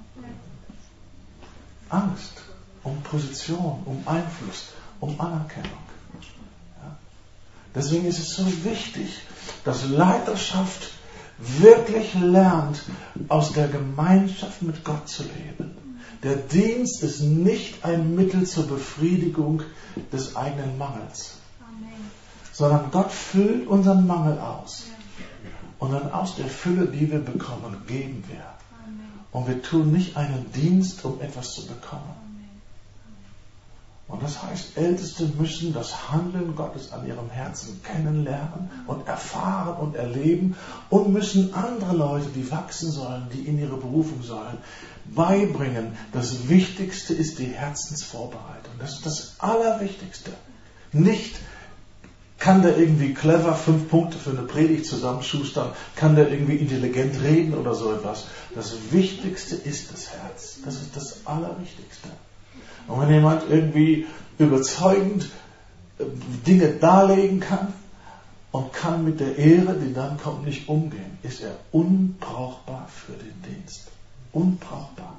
Angst um Position, um Einfluss, um Anerkennung. Ja? Deswegen ist es so wichtig, dass Leiterschaft wirklich lernt, aus der Gemeinschaft mit Gott zu leben. Der Dienst ist nicht ein Mittel zur Befriedigung des eigenen Mangels, Amen. Sondern Gott füllt unseren Mangel aus. Und dann aus der Fülle, die wir bekommen, geben wir. Amen. Und wir tun nicht einen Dienst, um etwas zu bekommen. Und das heißt, Älteste müssen das Handeln Gottes an ihrem Herzen kennenlernen und erfahren und erleben und müssen andere Leute, die wachsen sollen, die in ihre Berufung sollen, beibringen. Das Wichtigste ist die Herzensvorbereitung. Das ist das Allerwichtigste. Nicht kann der irgendwie clever fünf Punkte für eine Predigt zusammenschustern, kann der irgendwie intelligent reden oder so etwas. Das Wichtigste ist das Herz. Das ist das Allerwichtigste. Und wenn jemand irgendwie überzeugend Dinge darlegen kann und kann mit der Ehre, die dann kommt, nicht umgehen, ist er unbrauchbar für den Dienst. Unbrauchbar.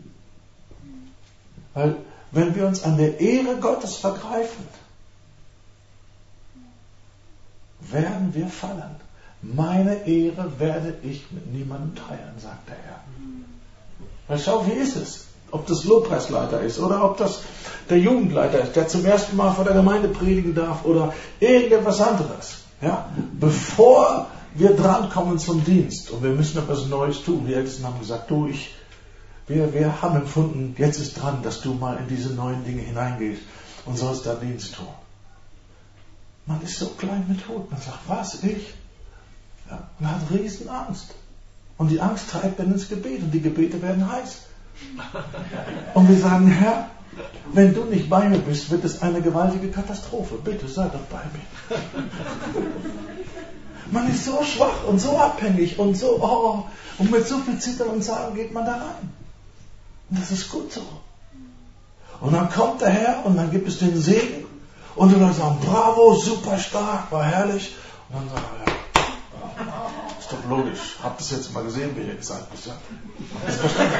Weil wenn wir uns an der Ehre Gottes vergreifen, werden wir fallen. Meine Ehre werde ich mit niemandem teilen, sagt der Herr. Weil schau, wie ist es? Ob das Lobpreisleiter ist oder ob das der Jugendleiter ist, der zum ersten Mal vor der Gemeinde predigen darf oder irgendetwas anderes. Ja? Bevor wir drankommen zum Dienst und wir müssen etwas Neues tun. Die Ältesten haben gesagt, du, ich, wir, wir haben empfunden, jetzt ist dran, dass du mal in diese neuen Dinge hineingehst und sollst da Dienst tun. Man ist so klein mit Hut. Man sagt, was, ich? Ja, man hat riesen Angst. Und die Angst treibt dann ins Gebet und die Gebete werden heiß. Und wir sagen, Herr, wenn du nicht bei mir bist, wird es eine gewaltige Katastrophe. Bitte sei doch bei mir. Man ist so schwach und so abhängig und so, oh, und mit so viel Zittern und Zagen geht man da rein. Und das ist gut so. Und dann kommt der Herr und dann gibt es den Segen und die Leute sagen, bravo, super stark, war herrlich. Und dann sagen wir, ja, ist doch logisch. Habt ihr es jetzt mal gesehen, wie ihr gesagt habt? Ja? Ist verstanden?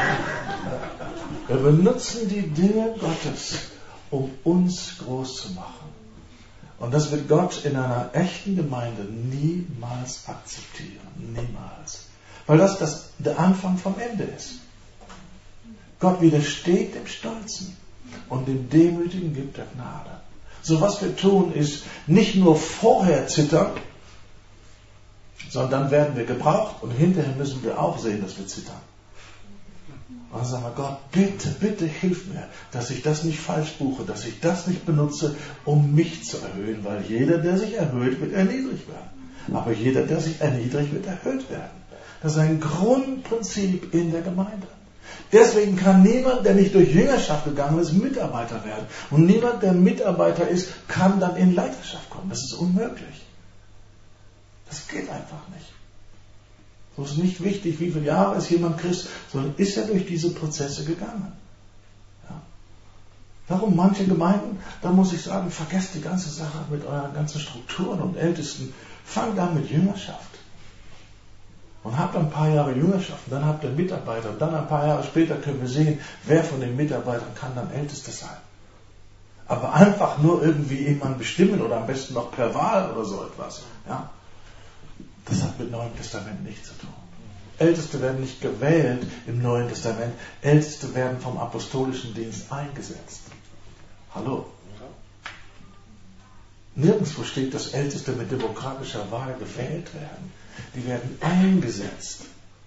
Wir benutzen die Dinge Gottes, um uns groß zu machen. Und das wird Gott in einer echten Gemeinde niemals akzeptieren. Niemals. Weil das, das der Anfang vom Ende ist. Gott widersteht dem Stolzen und dem Demütigen gibt er Gnade. So was wir tun, ist nicht nur vorher zittern, sondern dann werden wir gebraucht und hinterher müssen wir auch sehen, dass wir zittern. Und dann sagen wir, Gott, bitte, bitte hilf mir, dass ich das nicht falsch buche, dass ich das nicht benutze, um mich zu erhöhen, weil jeder, der sich erhöht, wird erniedrigt werden. Aber jeder, der sich erniedrigt, wird erhöht werden. Das ist ein Grundprinzip in der Gemeinde. Deswegen kann niemand, der nicht durch Jüngerschaft gegangen ist, Mitarbeiter werden. Und niemand, der Mitarbeiter ist, kann dann in Leiterschaft kommen. Das ist unmöglich. Das geht einfach nicht. So ist nicht wichtig, wie viele Jahre ist jemand Christ, sondern ist er durch diese Prozesse gegangen. Ja. Darum manche Gemeinden, da muss ich sagen, vergesst die ganze Sache mit euren ganzen Strukturen und Ältesten. Fangt an mit Jüngerschaft. Und habt ein paar Jahre Jüngerschaft, und dann habt ihr Mitarbeiter, und dann ein paar Jahre später können wir sehen, wer von den Mitarbeitern kann dann Ältester sein. Aber einfach nur irgendwie jemanden bestimmen oder am besten noch per Wahl oder so etwas. Ja? Das hat mit Neuem Testament nichts zu tun. Älteste werden nicht gewählt im Neuen Testament, Älteste werden vom apostolischen Dienst eingesetzt. Hallo? Nirgendwo steht, dass Älteste mit demokratischer Wahl gewählt werden. Die werden eingesetzt.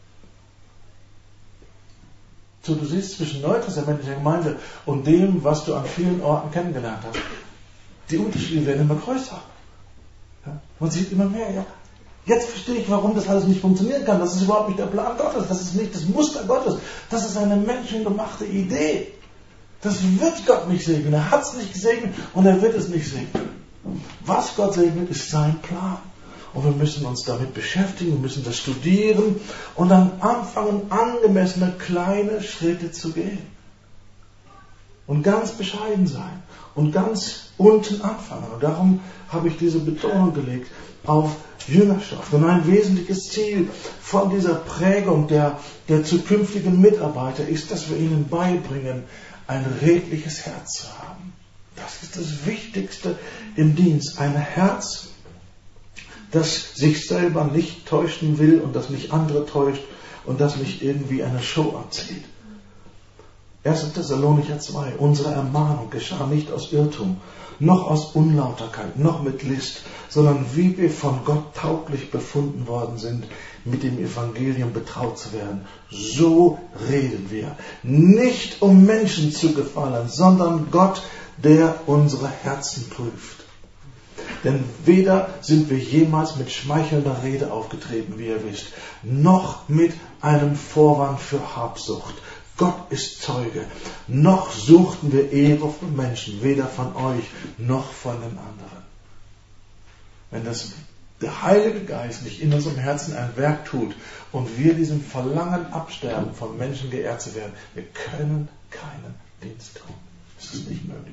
So, du siehst zwischen neutestamentlicher Gemeinde und dem, was du an vielen Orten kennengelernt hast, die Unterschiede werden immer größer. Ja? Man sieht immer mehr, ja. Jetzt verstehe ich, warum das alles nicht funktionieren kann. Das ist überhaupt nicht der Plan Gottes. Das ist nicht das Muster Gottes. Das ist eine menschengemachte Idee. Das wird Gott nicht segnen. Er hat es nicht gesegnet und er wird es nicht segnen. Was Gott segnet, ist sein Plan. Und wir müssen uns damit beschäftigen, wir müssen das studieren und dann anfangen, angemessene kleine Schritte zu gehen. Und ganz bescheiden sein und ganz unten anfangen. Und darum habe ich diese Betonung gelegt auf Jüngerschaft. Und ein wesentliches Ziel von dieser Prägung der, der zukünftigen Mitarbeiter ist, dass wir ihnen beibringen, ein redliches Herz zu haben. Das ist das Wichtigste im Dienst. Ein Herz, das sich selber nicht täuschen will und das nicht andere täuscht und das nicht irgendwie eine Show abzieht. erster Thessalonicher zwei. Unsere Ermahnung geschah nicht aus Irrtum, noch aus Unlauterkeit, noch mit List, sondern wie wir von Gott tauglich befunden worden sind, mit dem Evangelium betraut zu werden. So reden wir. Nicht um Menschen zu gefallen, sondern Gott, der unsere Herzen prüft. Denn weder sind wir jemals mit schmeichelnder Rede aufgetreten, wie ihr wisst, noch mit einem Vorwand für Habsucht. Gott ist Zeuge. Noch suchten wir Ehre von Menschen, weder von euch noch von den anderen. Wenn das der Heilige Geist nicht in unserem Herzen ein Werk tut und wir diesem Verlangen absterben, von Menschen geehrt zu werden, wir können keinen Dienst tun. Das ist nicht möglich.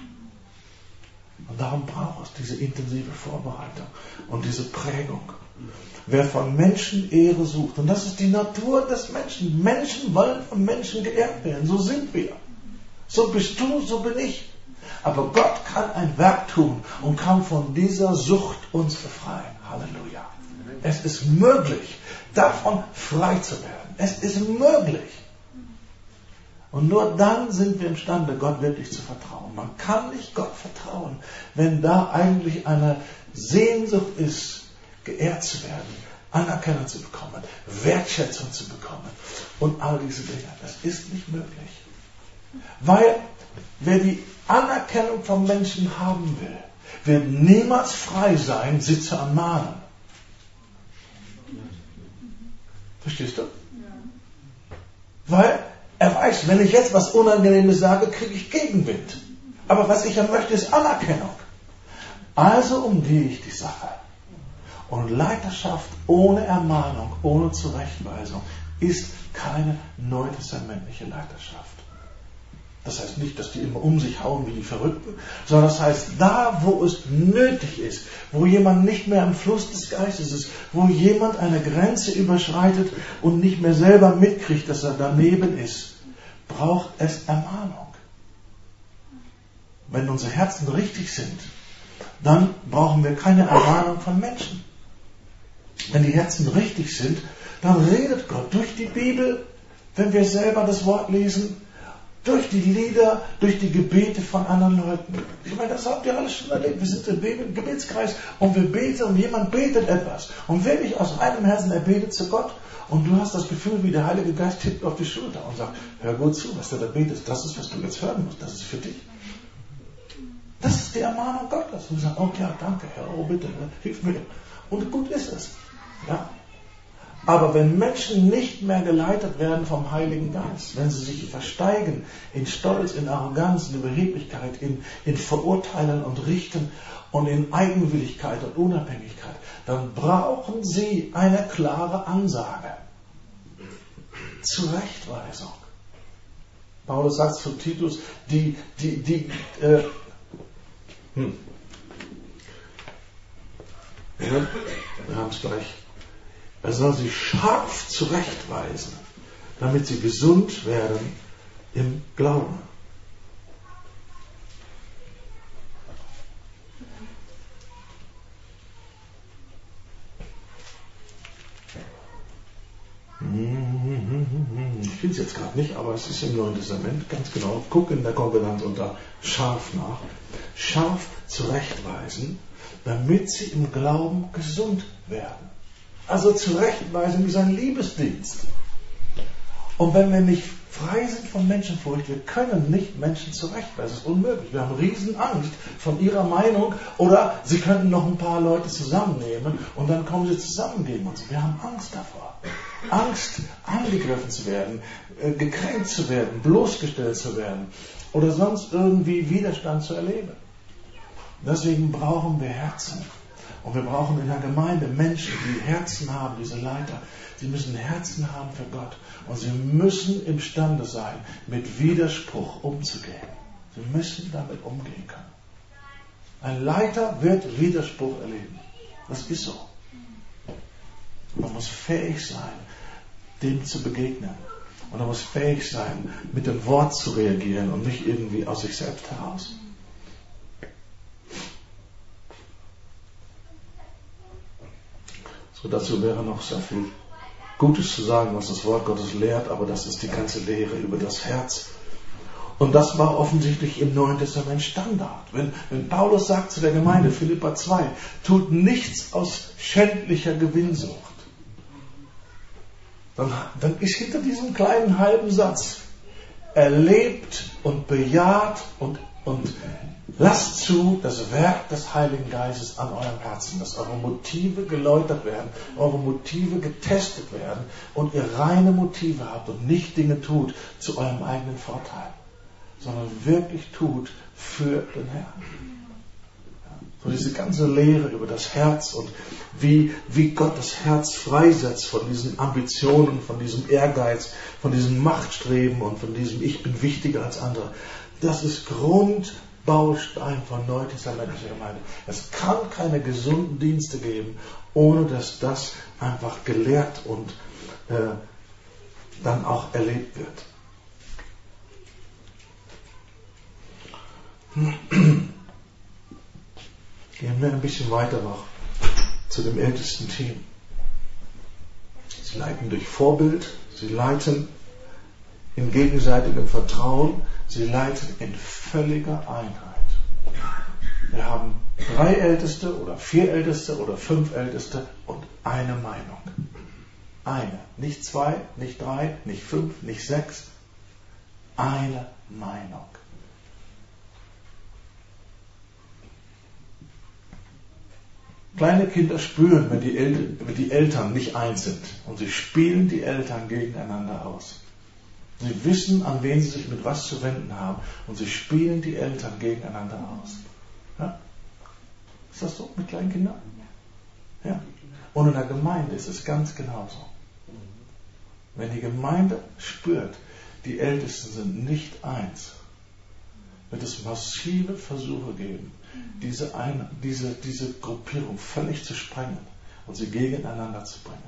Und darum braucht es diese intensive Vorbereitung und diese Prägung. Wer von Menschen Ehre sucht, und das ist die Natur des Menschen. Menschen wollen von Menschen geehrt werden. So sind wir. So bist du, so bin ich. Aber Gott kann ein Werk tun und kann von dieser Sucht uns befreien. Halleluja. Es ist möglich, davon frei zu werden. Es ist möglich. Und nur dann sind wir imstande, Gott wirklich zu vertrauen. Man kann nicht Gott vertrauen, wenn da eigentlich eine Sehnsucht ist, geehrt zu werden, Anerkennung zu bekommen, Wertschätzung zu bekommen und all diese Dinge. Das ist nicht möglich. Weil wer die Anerkennung von Menschen haben will, wird niemals frei sein, sie zu ermahnen. Verstehst du? Weil er weiß, wenn ich jetzt was Unangenehmes sage, kriege ich Gegenwind. Aber was ich ja möchte, ist Anerkennung. Also umgehe ich die Sache. Und Leiterschaft ohne Ermahnung, ohne Zurechtweisung ist keine neutestamentliche Leiterschaft. Das heißt nicht, dass die immer um sich hauen wie die Verrückten, sondern das heißt, da wo es nötig ist, wo jemand nicht mehr im Fluss des Geistes ist, wo jemand eine Grenze überschreitet und nicht mehr selber mitkriegt, dass er daneben ist, braucht es Ermahnung. Wenn unsere Herzen richtig sind, dann brauchen wir keine Ermahnung von Menschen. Wenn die Herzen richtig sind, dann redet Gott durch die Bibel, wenn wir selber das Wort lesen, durch die Lieder, durch die Gebete von anderen Leuten. Ich meine, das habt ihr alles schon erlebt. Wir sind im Gebetskreis und wir beten und jemand betet etwas. Und wirklich aus reinem Herzen, er betet zu Gott. Und du hast das Gefühl, wie der Heilige Geist tippt auf die Schulter und sagt, hör gut zu, was du da betest. Das ist, was du jetzt hören musst. Das ist für dich. Das ist die Ermahnung Gottes. Und wir sagen, oh ja, danke, Herr, oh bitte, hilf mir. Und gut ist es. Ja. Aber wenn Menschen nicht mehr geleitet werden vom Heiligen Geist, wenn sie sich versteigen in Stolz, in Arroganz, in Überheblichkeit, in, in Verurteilen und Richten und in Eigenwilligkeit und Unabhängigkeit, dann brauchen sie eine klare Ansage. Zurechtweisung. Paulus sagt zu Titus, die, die, die, äh, hm. ja, wir haben es gleich. Er soll sie scharf zurechtweisen, damit sie gesund werden im Glauben. Ich finde es jetzt gerade nicht, aber es ist im Neuen Testament, ganz genau. Guck in der Konkordanz unter scharf nach. Scharf zurechtweisen, damit sie im Glauben gesund werden. Also Zurechtweisung ist ein Liebesdienst. Und wenn wir nicht frei sind von Menschenfurcht, wir können nicht Menschen zurechtweisen. Das ist unmöglich. Wir haben Riesenangst von ihrer Meinung oder sie könnten noch ein paar Leute zusammennehmen und dann kommen sie zusammen gegen uns. Wir haben Angst davor. Angst, angegriffen zu werden, gekränkt zu werden, bloßgestellt zu werden, oder sonst irgendwie Widerstand zu erleben. Deswegen brauchen wir Herzen. Und wir brauchen in der Gemeinde Menschen, die Herzen haben, diese Leiter. Sie müssen Herzen haben für Gott. Und sie müssen imstande sein, mit Widerspruch umzugehen. Sie müssen damit umgehen können. Ein Leiter wird Widerspruch erleben. Das ist so. Man muss fähig sein, dem zu begegnen. Und man muss fähig sein, mit dem Wort zu reagieren und nicht irgendwie aus sich selbst heraus. So, dazu wäre noch sehr viel Gutes zu sagen, was das Wort Gottes lehrt, aber das ist die ganze Lehre über das Herz. Und das war offensichtlich im Neuen Testament Standard. Wenn, wenn Paulus sagt zu der Gemeinde, Philipper zwei, tut nichts aus schändlicher Gewinnsucht, dann, dann ist hinter diesem kleinen halben Satz, erlebt und bejaht und, und lasst zu das Werk des Heiligen Geistes an eurem Herzen, dass eure Motive geläutert werden, eure Motive getestet werden und ihr reine Motive habt und nicht Dinge tut zu eurem eigenen Vorteil, sondern wirklich tut für den Herrn. So diese ganze Lehre über das Herz und wie, wie Gott das Herz freisetzt von diesen Ambitionen, von diesem Ehrgeiz, von diesem Machtstreben und von diesem Ich bin wichtiger als andere, das ist Grundbaustein von neutestamentlicher Gemeinde. Es kann keine gesunden Dienste geben, ohne dass das einfach gelehrt und äh, dann auch erlebt wird. Gehen wir ein bisschen weiter noch zu dem ältesten Team. Sie leiten durch Vorbild, sie leiten in gegenseitigem Vertrauen, sie leiten in völliger Einheit. Wir haben drei Älteste oder vier Älteste oder fünf Älteste und eine Meinung. Eine. Nicht zwei, nicht drei, nicht fünf, nicht sechs. Eine Meinung. Kleine Kinder spüren, wenn die, El- wenn die Eltern nicht eins sind. Und sie spielen die Eltern gegeneinander aus. Sie wissen, an wen sie sich mit was zu wenden haben. Und sie spielen die Eltern gegeneinander aus. Ja? Ist das so mit kleinen Kindern? Ja. Und in der Gemeinde ist es ganz genauso. Wenn die Gemeinde spürt, die Ältesten sind nicht eins, wird es massive Versuche geben, diese, eine, diese, diese Gruppierung völlig zu sprengen und sie gegeneinander zu bringen.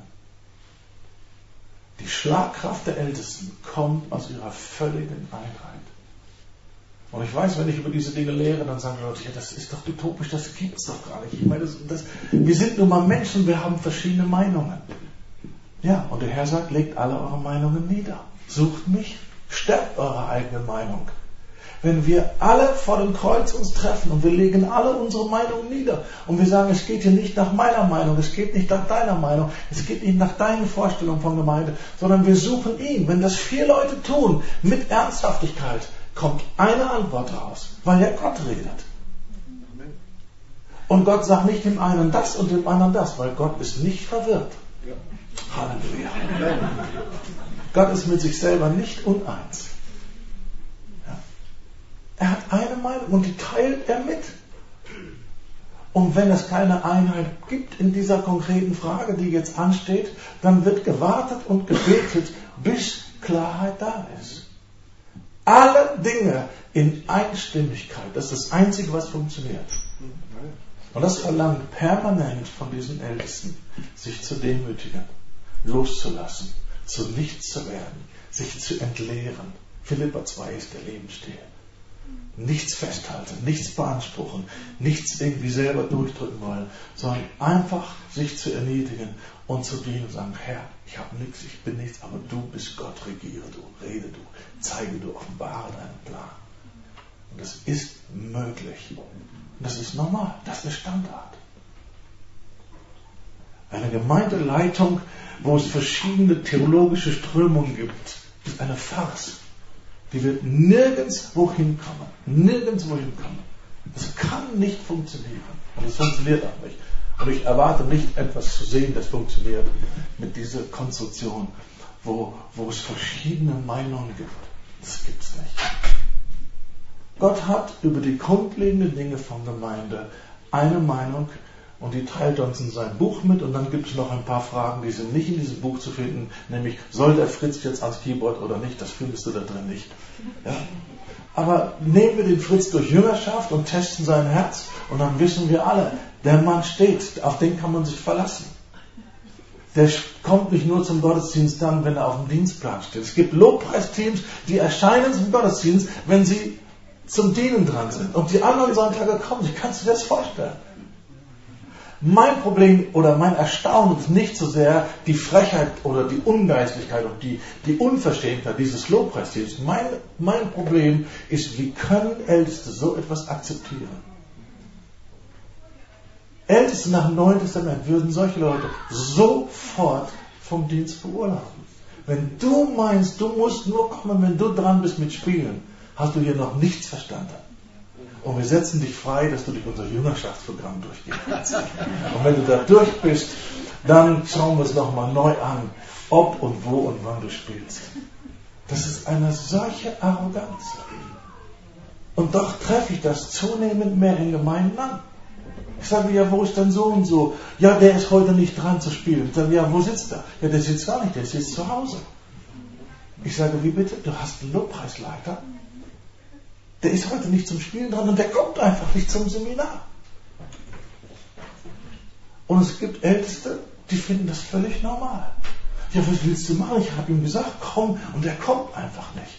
Die Schlagkraft der Ältesten kommt aus ihrer völligen Einheit. Und ich weiß, wenn ich über diese Dinge lehre, dann sagen die Leute, ja, das ist doch utopisch, das gibt's doch gar nicht. Ich meine, das, das, wir sind nun mal Menschen, wir haben verschiedene Meinungen. Ja, und der Herr sagt, legt alle eure Meinungen nieder. Sucht mich, stärkt eure eigene Meinung. Wenn wir alle vor dem Kreuz uns treffen und wir legen alle unsere Meinung nieder und wir sagen, es geht hier nicht nach meiner Meinung, es geht nicht nach deiner Meinung, es geht nicht nach deinen Vorstellungen von Gemeinde, sondern wir suchen ihn. Wenn das vier Leute tun, mit Ernsthaftigkeit, kommt eine Antwort raus, weil ja Gott redet. Und Gott sagt nicht dem einen das und dem anderen das, weil Gott ist nicht verwirrt. Halleluja. Gott ist mit sich selber nicht uneins. Er hat eine Meinung und die teilt er mit. Und wenn es keine Einheit gibt in dieser konkreten Frage, die jetzt ansteht, dann wird gewartet und gebetet, bis Klarheit da ist. Alle Dinge in Einstimmigkeit, das ist das Einzige, was funktioniert. Und das verlangt permanent von diesen Ältesten, sich zu demütigen, loszulassen, zu nichts zu werden, sich zu entleeren. Philipper zwei ist der Lebensstil. Nichts festhalten, nichts beanspruchen, nichts irgendwie selber durchdrücken wollen, sondern einfach sich zu erniedrigen und zu dienen und sagen, Herr, ich habe nichts, ich bin nichts, aber du bist Gott, regiere du, rede du, zeige du, offenbare deinen Plan. Und das ist möglich. Und das ist normal, das ist Standard. Eine Gemeindeleitung, wo es verschiedene theologische Strömungen gibt, ist eine Farce. Die wird nirgends wohin kommen. Nirgends wohin kommen. Das kann nicht funktionieren. Und es funktioniert auch nicht. Und ich erwarte nicht etwas zu sehen, das funktioniert mit dieser Konstruktion, wo, wo es verschiedene Meinungen gibt. Das gibt es nicht. Gott hat über die grundlegenden Dinge von Gemeinde eine Meinung und die teilt er uns in seinem Buch mit und dann gibt es noch ein paar Fragen, die sind nicht in diesem Buch zu finden, nämlich soll der Fritz jetzt ans Keyboard oder nicht, das findest du da drin nicht. Ja? Aber nehmen wir den Fritz durch Jüngerschaft und testen sein Herz und dann wissen wir alle, der Mann steht, auf den kann man sich verlassen. Der kommt nicht nur zum Gottesdienst dann, wenn er auf dem Dienstplan steht. Es gibt Lobpreisteams, die erscheinen zum Gottesdienst, wenn sie zum Dienen dran sind. Und die anderen Sonntage kommen nicht. Kannst du dir das vorstellen? Mein Problem oder mein Erstaunen ist nicht so sehr die Frechheit oder die Ungeistlichkeit und die, die Unverschämtheit dieses Lobpreisteams. Mein, mein Problem ist, wie können Älteste so etwas akzeptieren? Älteste nach dem Neuen Testament würden solche Leute sofort vom Dienst beurlauben. Wenn du meinst, du musst nur kommen, wenn du dran bist mit Spielen, hast du hier noch nichts verstanden. Und wir setzen dich frei, dass du durch unser Jüngerschaftsprogramm durchgehen kannst. Und wenn du da durch bist, dann schauen wir es nochmal neu an, ob und wo und wann du spielst. Das ist eine solche Arroganz. Und doch treffe ich das zunehmend mehr in Gemeinden an. Ich sage, ja, wo ist denn so und so? Ja, der ist heute nicht dran zu spielen. Ich sage, ja, wo sitzt er? Ja, der sitzt gar nicht, der sitzt zu Hause. Ich sage, wie bitte? Du hast einen Lobpreisleiter? Der ist heute nicht zum Spielen dran und der kommt einfach nicht zum Seminar. Und es gibt Älteste, die finden das völlig normal. Ja, was willst du machen? Ich habe ihm gesagt, komm, und der kommt einfach nicht.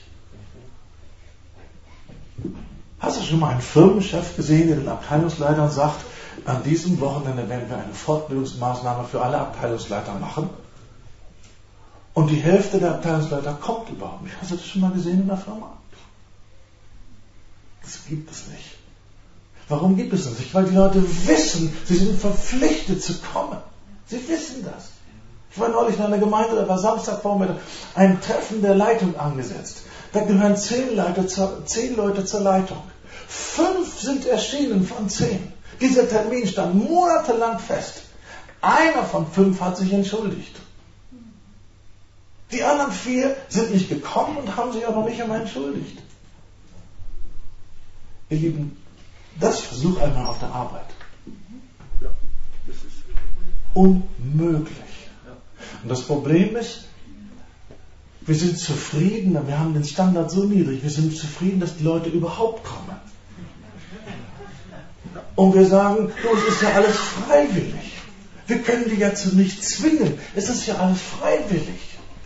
Hast du schon mal einen Firmenchef gesehen, der den Abteilungsleitern sagt, an diesem Wochenende werden wir eine Fortbildungsmaßnahme für alle Abteilungsleiter machen? Und die Hälfte der Abteilungsleiter kommt überhaupt nicht. Hast du das schon mal gesehen in der Firma? Das gibt es nicht. Warum gibt es das nicht? Weil die Leute wissen, sie sind verpflichtet zu kommen. Sie wissen das. Ich war neulich in einer Gemeinde, da war Samstagvormittag ein Treffen der Leitung angesetzt. Da gehören zehn, Leute zur, zehn Leute zur Leitung. Fünf sind erschienen von zehn. Dieser Termin stand monatelang fest. Einer von fünf hat sich entschuldigt. Die anderen vier sind nicht gekommen und haben sich auch noch nicht einmal entschuldigt. Ihr Lieben, das versuch einmal auf der Arbeit. Ja, das ist unmöglich. Und das Problem ist, wir sind zufrieden, wir haben den Standard so niedrig, wir sind zufrieden, dass die Leute überhaupt kommen. Und wir sagen, du, es ist ja alles freiwillig. Wir können die ja zu nichts zwingen. Es ist ja alles freiwillig.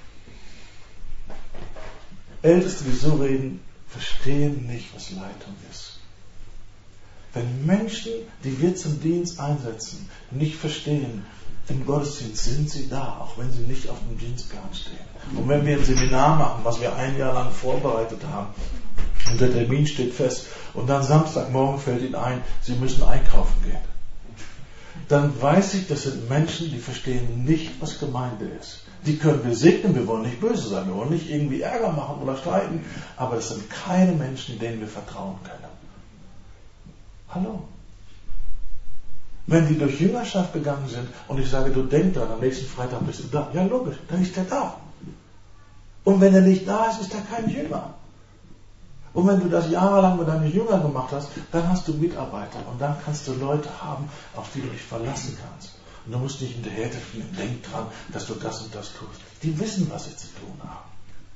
Älteste, die so reden, verstehen nicht, was Leitung ist. Wenn Menschen, die wir zum Dienst einsetzen, nicht verstehen, im Gottesdienst sind sie da, auch wenn sie nicht auf dem Dienstplan stehen. Und wenn wir ein Seminar machen, was wir ein Jahr lang vorbereitet haben, und der Termin steht fest, und dann Samstagmorgen fällt ihnen ein, sie müssen einkaufen gehen, dann weiß ich, das sind Menschen, die verstehen nicht, was Gemeinde ist. Die können wir segnen, wir wollen nicht böse sein, wir wollen nicht irgendwie Ärger machen oder streiten, aber es sind keine Menschen, denen wir vertrauen können. Hallo? Wenn die durch Jüngerschaft gegangen sind und ich sage, du denk dran, am nächsten Freitag bist du da. Ja, logisch, dann ist er da. Und wenn er nicht da ist, ist er kein Jünger. Und wenn du das jahrelang mit deinen Jüngern gemacht hast, dann hast du Mitarbeiter und dann kannst du Leute haben, auf die du dich verlassen kannst. Und du musst nicht hinterher denk dran, dass du das und das tust. Die wissen, was sie zu tun haben.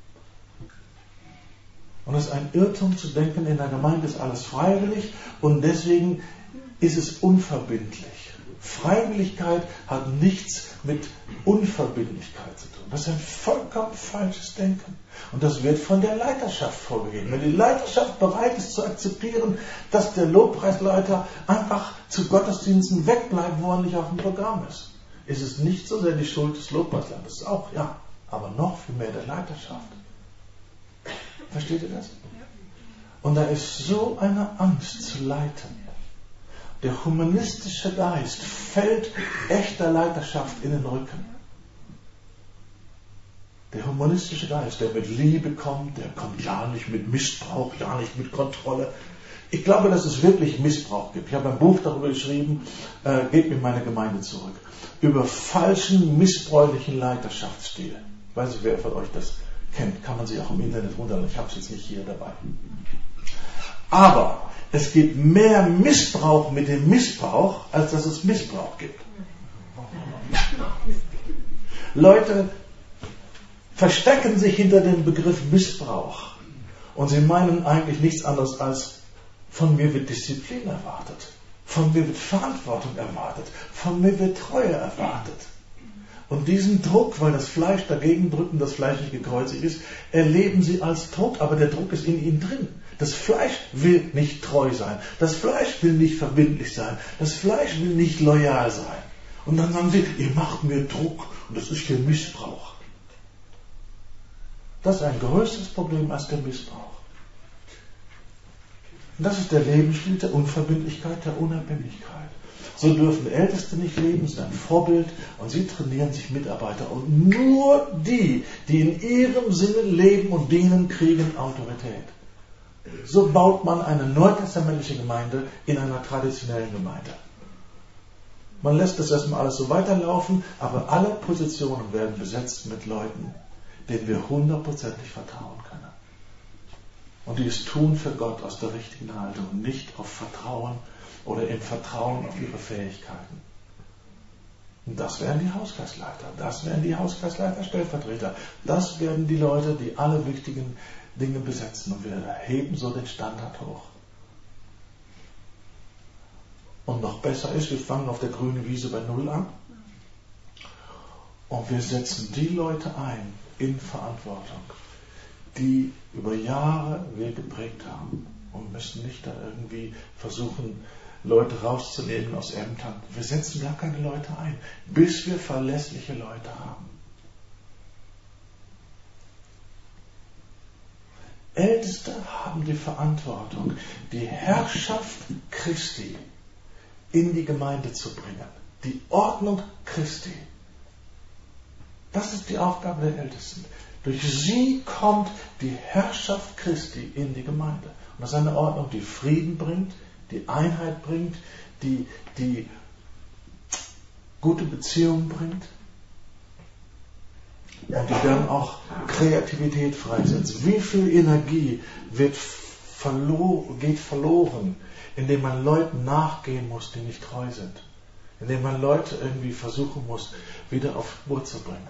Und es ist ein Irrtum zu denken, in der Gemeinde ist alles freiwillig und deswegen ist es unverbindlich. Freiwilligkeit hat nichts mit Unverbindlichkeit zu tun. Das ist ein vollkommen falsches Denken. Und das wird von der Leiterschaft vorgegeben. Wenn die Leiterschaft bereit ist zu akzeptieren, dass der Lobpreisleiter einfach zu Gottesdiensten wegbleibt, wo er nicht auf dem Programm ist, ist es nicht so sehr die Schuld des Lobpreisleiters. Auch, ja, aber noch viel mehr der Leiterschaft. Versteht ihr das? Und da ist so eine Angst zu leiten. Der humanistische Geist fällt echter Leiterschaft in den Rücken. Der humanistische Geist, der mit Liebe kommt, der kommt ja nicht mit Missbrauch, ja nicht mit Kontrolle. Ich glaube, dass es wirklich Missbrauch gibt. Ich habe ein Buch darüber geschrieben, äh, gebt mir meine Gemeinde zurück. Über falschen, missbräuchlichen Leiterschaftsstil. Ich weiß nicht, wer von euch das kennt. Kann man sich auch im Internet runterladen. Ich habe es jetzt nicht hier dabei. Aber es gibt mehr Missbrauch mit dem Missbrauch, als dass es Missbrauch gibt. Leute verstecken sich hinter dem Begriff Missbrauch und sie meinen eigentlich nichts anderes als, von mir wird Disziplin erwartet, von mir wird Verantwortung erwartet, von mir wird Treue erwartet. Und diesen Druck, weil das Fleisch dagegen drückt und das Fleisch nicht gekreuzigt ist, erleben sie als Druck, aber der Druck ist in ihnen drin. Das Fleisch will nicht treu sein, das Fleisch will nicht verbindlich sein, das Fleisch will nicht loyal sein. Und dann sagen sie, ihr macht mir Druck und das ist hier Missbrauch. Das ist ein größeres Problem als der Missbrauch. Und das ist der Lebensstil der Unverbindlichkeit, der Unabhängigkeit. So dürfen Älteste nicht leben, sie sind ein Vorbild und sie trainieren sich Mitarbeiter. Und nur die, die in ihrem Sinne leben und dienen, kriegen Autorität. So baut man eine neutestamentliche Gemeinde in einer traditionellen Gemeinde. Man lässt das erstmal alles so weiterlaufen, aber alle Positionen werden besetzt mit Leuten, denen wir hundertprozentig vertrauen können. Und die es tun für Gott aus der richtigen Haltung und nicht auf Vertrauen oder im Vertrauen auf ihre Fähigkeiten. Und das werden die Hauskreisleiter, das werden die Hauskreisleiter Stellvertreter, das werden die Leute, die alle wichtigen Dinge besetzen und wir heben so den Standard hoch. Und noch besser ist, wir fangen auf der grünen Wiese bei Null an und wir setzen die Leute ein in Verantwortung, die über Jahre wir geprägt haben und müssen nicht da irgendwie versuchen, Leute rauszunehmen aus Ämtern. Wir setzen gar keine Leute ein, bis wir verlässliche Leute haben. Älteste haben die Verantwortung, die Herrschaft Christi in die Gemeinde zu bringen. Die Ordnung Christi. Das ist die Aufgabe der Ältesten. Durch sie kommt die Herrschaft Christi in die Gemeinde. Und das ist eine Ordnung, die Frieden bringt, die Einheit bringt, die, die gute Beziehungen bringt. Und die dann auch Kreativität freisetzt. Wie viel Energie wird verlo- geht verloren, indem man Leuten nachgehen muss, die nicht treu sind. Indem man Leute irgendwie versuchen muss, wieder auf Spur zu bringen.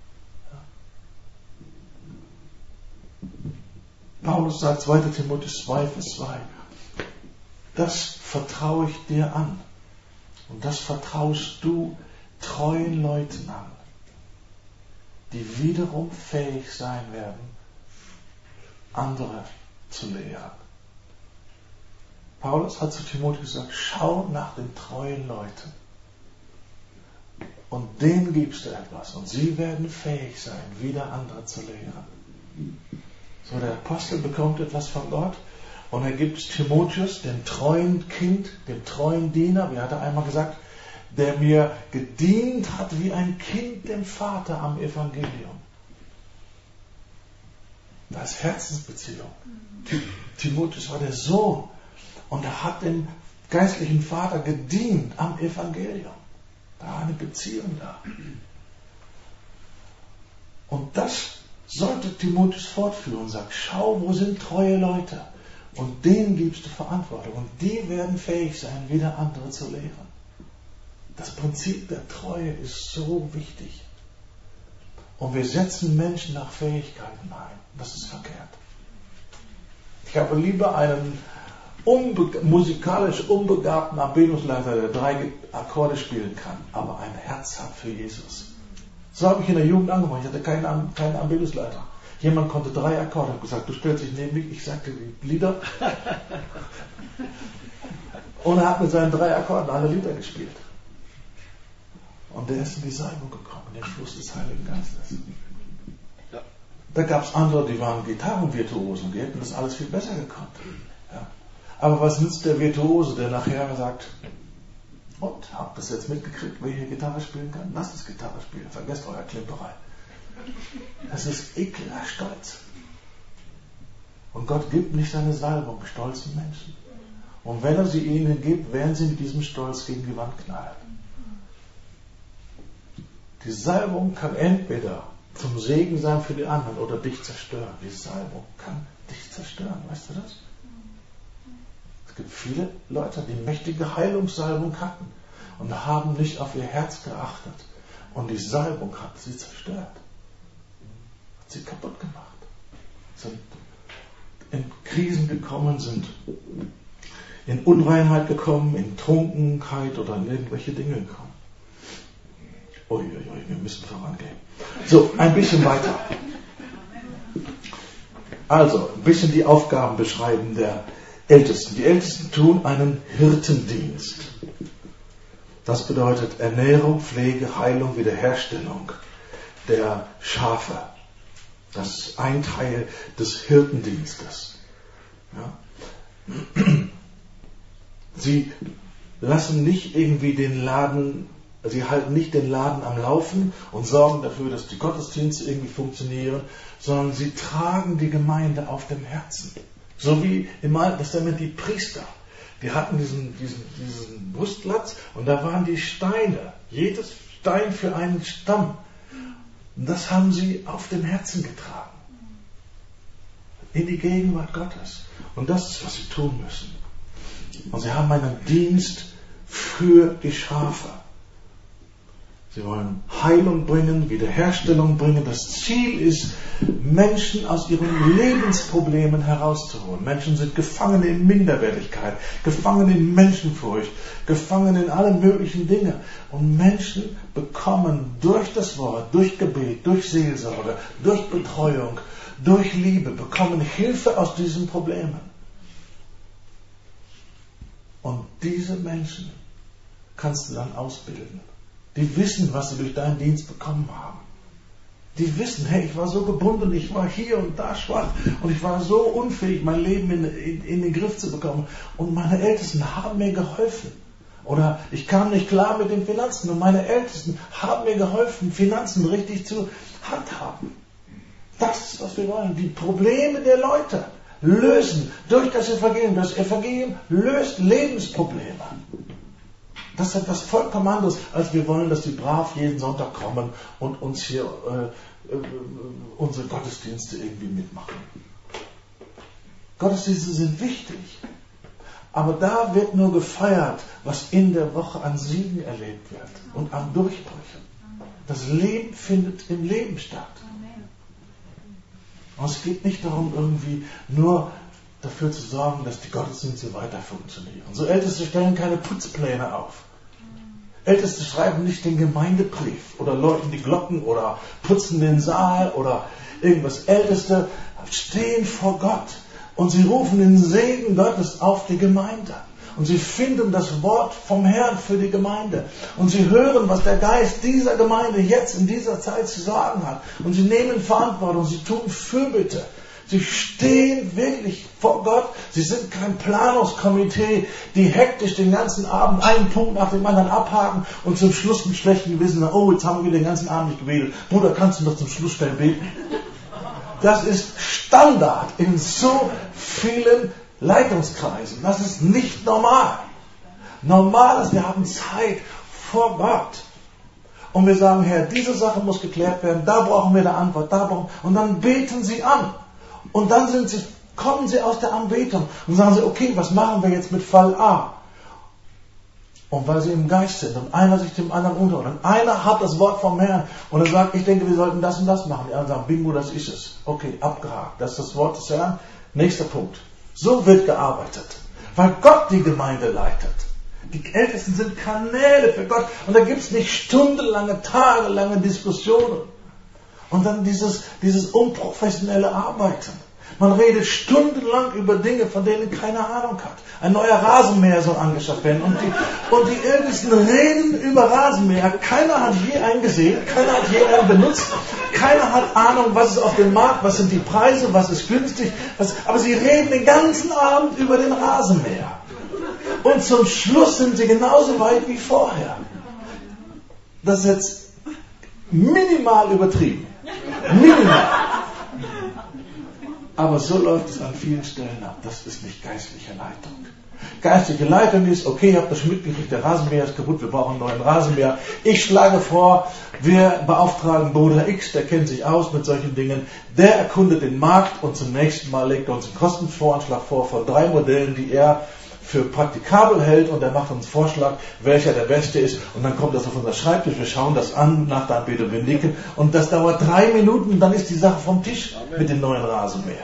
Ja. Paulus sagt zweiter Timotheus zwei, Vers zwei. Das vertraue ich dir an. Und das vertraust du treuen Leuten an, die wiederum fähig sein werden, andere zu lehren. Paulus hat zu Timotheus gesagt, schau nach den treuen Leuten und denen gibst du etwas und sie werden fähig sein, wieder andere zu lehren. So, der Apostel bekommt etwas von Gott und er gibt es Timotheus, dem treuen Kind, dem treuen Diener, wie hat er einmal gesagt, der mir gedient hat wie ein Kind dem Vater am Evangelium. Das ist Herzensbeziehung. Timotheus war der Sohn und er hat dem geistlichen Vater gedient am Evangelium. Da war eine Beziehung da. Und das sollte Timotheus fortführen und sagt, schau, wo sind treue Leute? Und denen gibst du Verantwortung. Und die werden fähig sein, wieder andere zu lehren. Das Prinzip der Treue ist so wichtig. Und wir setzen Menschen nach Fähigkeiten ein. Das ist verkehrt. Ich habe lieber einen unbe- musikalisch unbegabten Anbetungsleiter, der drei Akkorde spielen kann, aber ein Herz hat für Jesus. So habe ich in der Jugend angefangen. Ich hatte keinen, keinen Anbetungsleiter. Jemand konnte drei Akkorde. Ich habe gesagt, du stellst dich neben mich. Ich sagte die Lieder. Und er hat mit seinen drei Akkorden alle Lieder gespielt. Und der ist in die Salbung gekommen, in den Fluss des Heiligen Geistes. Ja. Da gab es andere, die waren Gitarrenvirtuosen, die hätten das alles viel besser gekonnt. Ja. Aber was nützt der Virtuose, der nachher sagt, und, habt ihr das jetzt mitgekriegt, wer hier Gitarre spielen kann? Lasst es Gitarre spielen, vergesst euer Klimperei. Das ist ekliger Stolz. Und Gott gibt nicht seine Salbung stolzen Menschen. Und wenn er sie ihnen gibt, werden sie mit diesem Stolz gegen die Wand knallen. Die Salbung kann entweder zum Segen sein für die anderen oder dich zerstören. Die Salbung kann dich zerstören, weißt du das? gibt viele Leute, die mächtige Heilungssalbung hatten und haben nicht auf ihr Herz geachtet. Und die Salbung hat sie zerstört. Hat sie kaputt gemacht. Sind in Krisen gekommen, sind in Unreinheit gekommen, in Trunkenheit oder in irgendwelche Dinge gekommen. Uiuiui, wir müssen vorangehen. So, ein bisschen weiter. Also, ein bisschen die Aufgaben beschreiben der Ältesten. Die Ältesten tun einen Hirtendienst. Das bedeutet Ernährung, Pflege, Heilung, Wiederherstellung der Schafe. Das ist ein Teil des Hirtendienstes. Ja. Sie lassen nicht irgendwie den Laden, sie halten nicht den Laden am Laufen und sorgen dafür, dass die Gottesdienste irgendwie funktionieren, sondern sie tragen die Gemeinde auf dem Herzen. So wie im Alten Testament die Priester. Die hatten diesen, diesen, diesen Brustlatz und da waren die Steine. Jedes Stein für einen Stamm. Und das haben sie auf dem Herzen getragen. In die Gegenwart Gottes. Und das ist, was sie tun müssen. Und sie haben einen Dienst für die Schafe. Sie wollen Heilung bringen, Wiederherstellung bringen. Das Ziel ist, Menschen aus ihren Lebensproblemen herauszuholen. Menschen sind gefangen in Minderwertigkeit, gefangen in Menschenfurcht, gefangen in alle möglichen Dinge. Und Menschen bekommen durch das Wort, durch Gebet, durch Seelsorge, durch Betreuung, durch Liebe, bekommen Hilfe aus diesen Problemen. Und diese Menschen kannst du dann ausbilden. Die wissen, was sie durch deinen Dienst bekommen haben. Die wissen, hey, ich war so gebunden, ich war hier und da schwach und ich war so unfähig, mein Leben in, in, in den Griff zu bekommen. Und meine Ältesten haben mir geholfen. Oder ich kam nicht klar mit den Finanzen und meine Ältesten haben mir geholfen, Finanzen richtig zu handhaben. Das ist, was wir wollen. Die Probleme der Leute lösen durch das Evangelium. Das Evangelium löst Lebensprobleme. Das ist etwas vollkommen anderes, als wir wollen, dass die brav jeden Sonntag kommen und uns hier äh, äh, unsere Gottesdienste irgendwie mitmachen. Gottesdienste sind wichtig, aber da wird nur gefeiert, was in der Woche an Siegen erlebt wird und an Durchbrüchen. Das Leben findet im Leben statt. Und es geht nicht darum, irgendwie nur dafür zu sorgen, dass die Gottesdienste weiter funktionieren. So Älteste stellen keine Putzpläne auf. Älteste schreiben nicht den Gemeindebrief oder läuten die Glocken oder putzen den Saal oder irgendwas. Älteste stehen vor Gott und sie rufen den Segen Gottes auf die Gemeinde. Und sie finden das Wort vom Herrn für die Gemeinde. Und sie hören, was der Geist dieser Gemeinde jetzt in dieser Zeit zu sagen hat. Und sie nehmen Verantwortung, sie tun Fürbitte. Sie stehen wirklich vor Gott. Sie sind kein Planungskomitee, die hektisch den ganzen Abend einen Punkt nach dem anderen abhaken und zum Schluss mit schlechtem Gewissen sagen, oh, jetzt haben wir wieder den ganzen Abend nicht gebetet. Bruder, kannst du noch zum Schluss schnell beten? Das ist Standard in so vielen Leitungskreisen. Das ist nicht normal. Normal ist, wir haben Zeit vor Gott. Und wir sagen, Herr, diese Sache muss geklärt werden, da brauchen wir eine Antwort, da brauchen wir, und dann beten sie an. Und dann sind sie, kommen sie aus der Anbetung und sagen sie, okay, was machen wir jetzt mit Fall A? Und weil sie im Geist sind und einer sich dem anderen unterordnet. Und einer hat das Wort vom Herrn und er sagt, ich denke, wir sollten das und das machen. Die anderen sagen, bingo, das ist es. Okay, abgehakt. Das ist das Wort des Herrn. Nächster Punkt. So wird gearbeitet. Weil Gott die Gemeinde leitet. Die Ältesten sind Kanäle für Gott. Und da gibt es nicht stundenlange, tagelange Diskussionen. Und dann dieses, dieses unprofessionelle Arbeiten. Man redet stundenlang über Dinge, von denen keine Ahnung hat. Ein neuer Rasenmäher soll angeschafft werden. Und die, und die Ältesten reden über Rasenmäher. Keiner hat je einen gesehen, keiner hat je einen benutzt. Keiner hat Ahnung, was ist auf dem Markt, was sind die Preise, was ist günstig. Was, aber sie reden den ganzen Abend über den Rasenmäher. Und zum Schluss sind sie genauso weit wie vorher. Das ist jetzt minimal übertrieben. Minimal. Aber so läuft es an vielen Stellen ab. Das ist nicht geistliche Leitung. Geistliche Leitung ist, okay, ihr habt das mitgekriegt, der Rasenmäher ist kaputt, wir brauchen einen neuen Rasenmäher. Ich schlage vor, wir beauftragen Bruder X, der kennt sich aus mit solchen Dingen. Der erkundet den Markt und zum nächsten Mal legt er uns einen Kostenvoranschlag vor von drei Modellen, die er für praktikabel hält und er macht uns einen Vorschlag, welcher der beste ist und dann kommt das auf unser Schreibtisch, wir schauen das an nach der Anbetung, wir nicken und das dauert drei Minuten und dann ist die Sache vom Tisch mit dem neuen Rasenmäher.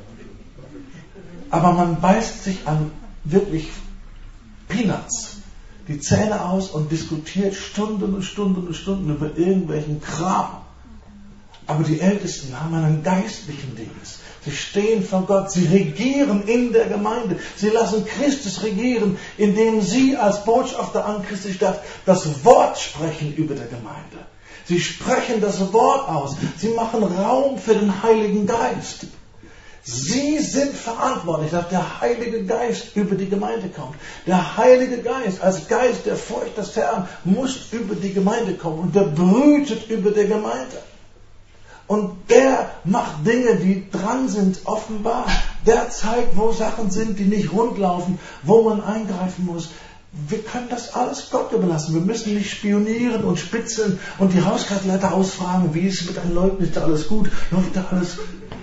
Aber man beißt sich an wirklich Peanuts die Zähne aus und diskutiert Stunden und Stunden und Stunden über irgendwelchen Kram. Aber die Ältesten haben einen geistlichen Dienst. Sie stehen vor Gott, sie regieren in der Gemeinde. Sie lassen Christus regieren, indem sie als Botschafter an Christi Stadt das Wort sprechen über der Gemeinde. Sie sprechen das Wort aus. Sie machen Raum für den Heiligen Geist. Sie sind verantwortlich, dass der Heilige Geist über die Gemeinde kommt. Der Heilige Geist als Geist der Furcht des Herrn muss über die Gemeinde kommen und der brütet über der Gemeinde. Und der macht Dinge, die dran sind, offenbar. Der zeigt, wo Sachen sind, die nicht rund laufen, wo man eingreifen muss. Wir können das alles Gott überlassen. Wir müssen nicht spionieren und spitzeln und die Hauskreisleiter ausfragen, wie ist es mit deinen Leuten, ist da alles gut, läuft da alles.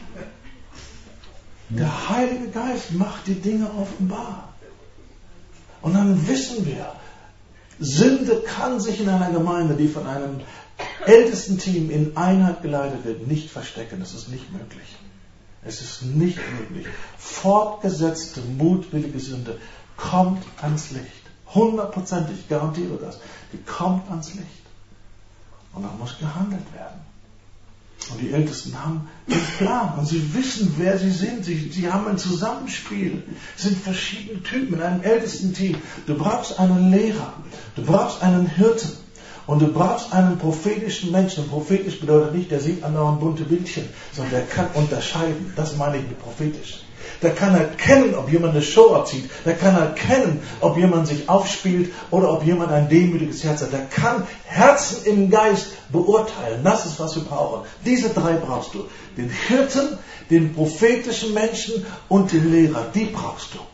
Der Heilige Geist macht die Dinge offenbar. Und dann wissen wir, Sünde kann sich in einer Gemeinde, die von einem Ältestenteam in Einheit geleitet wird, nicht verstecken. Das ist nicht möglich. Es ist nicht möglich. Fortgesetzte, mutwillige Sünde kommt ans Licht. Hundertprozentig, ich garantiere das. Die kommt ans Licht. Und dann muss gehandelt werden. Und die Ältesten haben den Plan und sie wissen, wer sie sind. Sie, sie haben ein Zusammenspiel. Es sind verschiedene Typen in einem Ältestenteam. Du brauchst einen Lehrer, du brauchst einen Hirten und du brauchst einen prophetischen Menschen. Und prophetisch bedeutet nicht, der sieht andauernd bunte Bildchen, sondern der kann unterscheiden. Das meine ich mit prophetisch. Der kann erkennen, ob jemand eine Show abzieht. Der kann erkennen, ob jemand sich aufspielt oder ob jemand ein demütiges Herz hat. Der kann Herzen im Geist beurteilen. Das ist, was wir brauchen. Diese drei brauchst du. Den Hirten, den prophetischen Menschen und den Lehrer. Die brauchst du.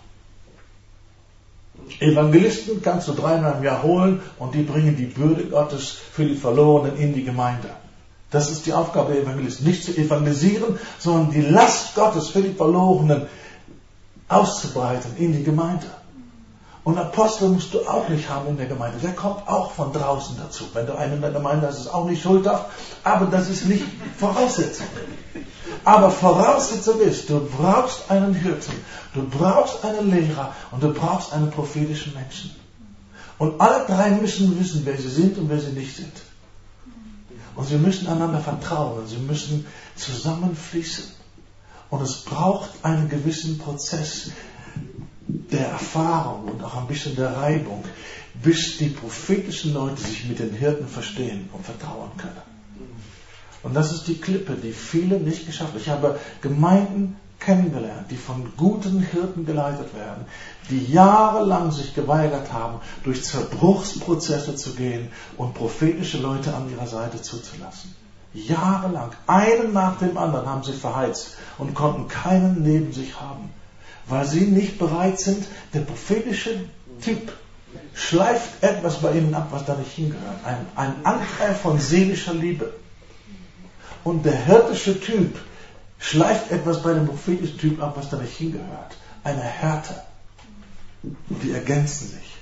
Evangelisten kannst du dreimal im Jahr holen und die bringen die Würde Gottes für die Verlorenen in die Gemeinde. Das ist die Aufgabe der Evangelisten. Nicht zu evangelisieren, sondern die Last Gottes für die Verlorenen auszubreiten in die Gemeinde. Und Apostel musst du auch nicht haben in der Gemeinde. Der kommt auch von draußen dazu. Wenn du einen in der Gemeinde hast, ist es auch nicht schuldhaft. Aber das ist nicht Voraussetzung. Aber Voraussetzung ist, du brauchst einen Hirten, du brauchst einen Lehrer und du brauchst einen prophetischen Menschen. Und alle drei müssen wissen, wer sie sind und wer sie nicht sind. Und sie müssen einander vertrauen und sie müssen zusammenfließen. Und es braucht einen gewissen Prozess der Erfahrung und auch ein bisschen der Reibung, bis die prophetischen Leute sich mit den Hirten verstehen und vertrauen können. Und das ist die Klippe, die viele nicht geschafft haben. Ich habe Gemeinden kennengelernt, die von guten Hirten geleitet werden, die jahrelang sich geweigert haben, durch Zerbruchsprozesse zu gehen und prophetische Leute an ihrer Seite zuzulassen. Jahrelang, einen nach dem anderen haben sie verheizt und konnten keinen neben sich haben, weil sie nicht bereit sind. Der prophetische Typ schleift etwas bei ihnen ab, was da nicht hingehört. Ein, ein Anteil von seelischer Liebe. Und der hirtische Typ schleift etwas bei dem prophetischen Typ ab, was da nicht hingehört. Eine Härte. Und die ergänzen sich.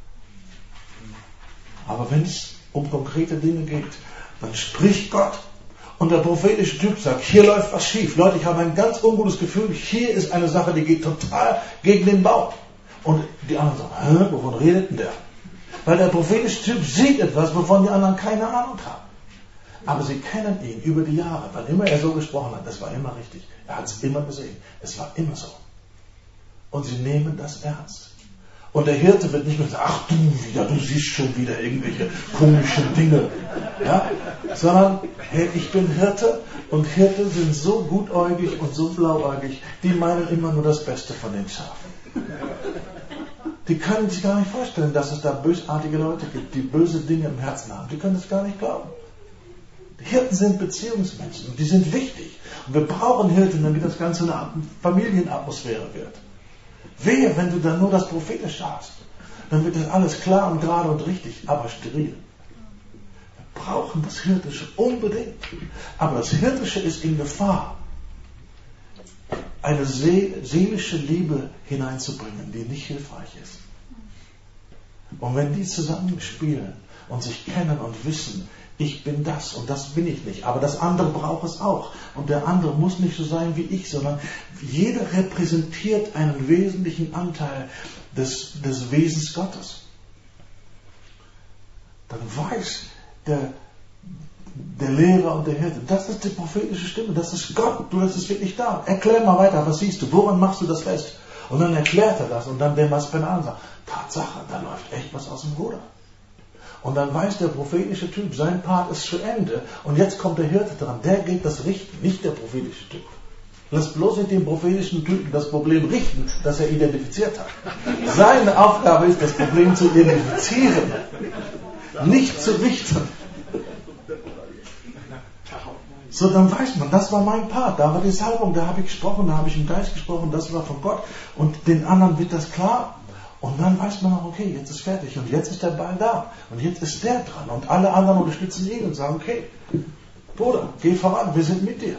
Aber wenn es um konkrete Dinge geht, dann spricht Gott. Und der prophetische Typ sagt, hier läuft was schief. Leute, ich habe ein ganz ungutes Gefühl, hier ist eine Sache, die geht total gegen den Bau. Und die anderen sagen, hä, wovon redet denn der? Weil der prophetische Typ sieht etwas, wovon die anderen keine Ahnung haben. Aber sie kennen ihn über die Jahre. Wann immer er so gesprochen hat, das war immer richtig. Er hat es immer gesehen. Es war immer so. Und sie nehmen das ernst. Und der Hirte wird nicht mehr sagen, ach du wieder, du siehst schon wieder irgendwelche komischen Dinge. Ja? Sondern, hey, ich bin Hirte und Hirte sind so gutäugig und so blauäugig, die meinen immer nur das Beste von den Schafen. Die können sich gar nicht vorstellen, dass es da bösartige Leute gibt, die böse Dinge im Herzen haben. Die können es gar nicht glauben. Die Hirten sind Beziehungsmenschen und die sind wichtig. Und wir brauchen Hirten, damit das Ganze eine Familienatmosphäre wird. Wehe, wenn du dann nur das Prophetische hast. Dann wird das alles klar und gerade und richtig, aber steril. Wir brauchen das Hirtische unbedingt. Aber das Hirtische ist in Gefahr. eine seelische Liebe hineinzubringen, die nicht hilfreich ist. Und wenn die zusammen spielen und sich kennen und wissen, ich bin das und das bin ich nicht, aber das andere braucht es auch. Und der andere muss nicht so sein wie ich, sondern jeder repräsentiert einen wesentlichen Anteil des, des Wesens Gottes. Dann weiß der, der Lehrer und der Hirte, das ist die prophetische Stimme, das ist Gott, du, das ist wirklich da. Erklär mal weiter, was siehst du, woran machst du das fest? Und dann erklärt er das und dann der Maspenan sagt, Tatsache, da läuft echt was aus dem Ruder. Und dann weiß der prophetische Typ, sein Part ist zu Ende. Und jetzt kommt der Hirte dran. Der geht das richten, nicht der prophetische Typ. Lass bloß nicht den prophetischen Typen das Problem richten, das er identifiziert hat. Seine Aufgabe ist, das Problem zu identifizieren, nicht zu richten. So, dann weiß man, das war mein Part. Da war die Salbung, da habe ich gesprochen, da habe ich im Geist gesprochen, das war von Gott. Und den anderen wird das klar. Und dann weiß man auch, okay, jetzt ist fertig und jetzt ist der Ball da und jetzt ist der dran und alle anderen unterstützen ihn und sagen, okay, Bruder, geh voran, wir sind mit dir.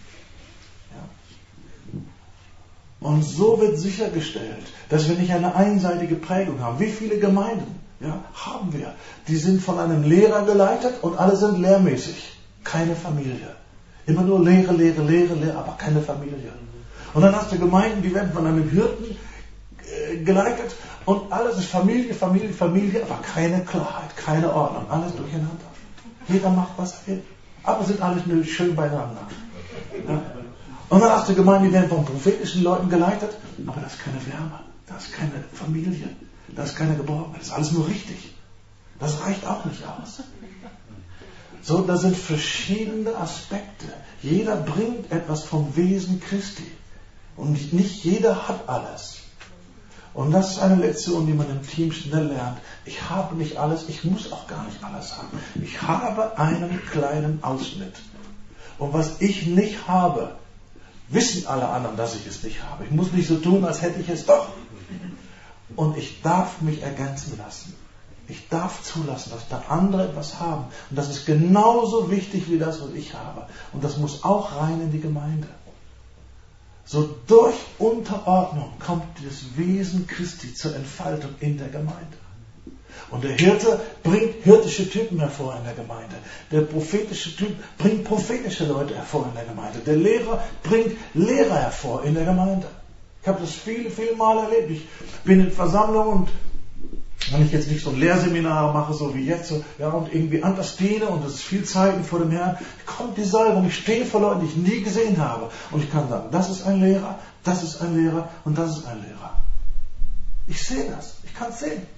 Ja. Und so wird sichergestellt, dass wir nicht eine einseitige Prägung haben. Wie viele Gemeinden ja, haben wir? Die sind von einem Lehrer geleitet und alle sind lehrmäßig. Keine Familie. Immer nur Lehre, Lehre, Lehre, Lehre, aber keine Familie. Und dann hast du Gemeinden, die werden von einem Hirten geleitet und alles ist Familie, Familie, Familie, aber keine Klarheit, keine Ordnung, alles durcheinander. Jeder macht, was er will, aber sind alles nur schön beieinander. Ja. Und dann hast du Gemeinden, die werden von prophetischen Leuten geleitet, aber das ist keine Wärme, das ist keine Familie, das ist keine Geborgenheit, das ist alles nur richtig. Das reicht auch nicht aus. So, da sind verschiedene Aspekte. Jeder bringt etwas vom Wesen Christi und nicht jeder hat alles. Und das ist eine Lektion, die man im Team schnell lernt. Ich habe nicht alles, ich muss auch gar nicht alles haben. Ich habe einen kleinen Ausschnitt. Und was ich nicht habe, wissen alle anderen, dass ich es nicht habe. Ich muss nicht so tun, als hätte ich es doch. Und ich darf mich ergänzen lassen. Ich darf zulassen, dass da andere etwas haben. Und das ist genauso wichtig wie das, was ich habe. Und das muss auch rein in die Gemeinde. So durch Unterordnung kommt das Wesen Christi zur Entfaltung in der Gemeinde. Und der Hirte bringt hirtische Typen hervor in der Gemeinde. Der prophetische Typ bringt prophetische Leute hervor in der Gemeinde. Der Lehrer bringt Lehrer hervor in der Gemeinde. Ich habe das viele, viele Mal erlebt. Ich bin in Versammlungen und wenn ich jetzt nicht so ein Lehrseminar mache, so wie jetzt, so, ja, und irgendwie anders diene und es ist viel Zeit vor dem Herrn, kommt die Salbung, ich stehe vor Leuten, die ich nie gesehen habe. Und ich kann sagen, das ist ein Lehrer, das ist ein Lehrer und das ist ein Lehrer. Ich sehe das, ich kann es sehen.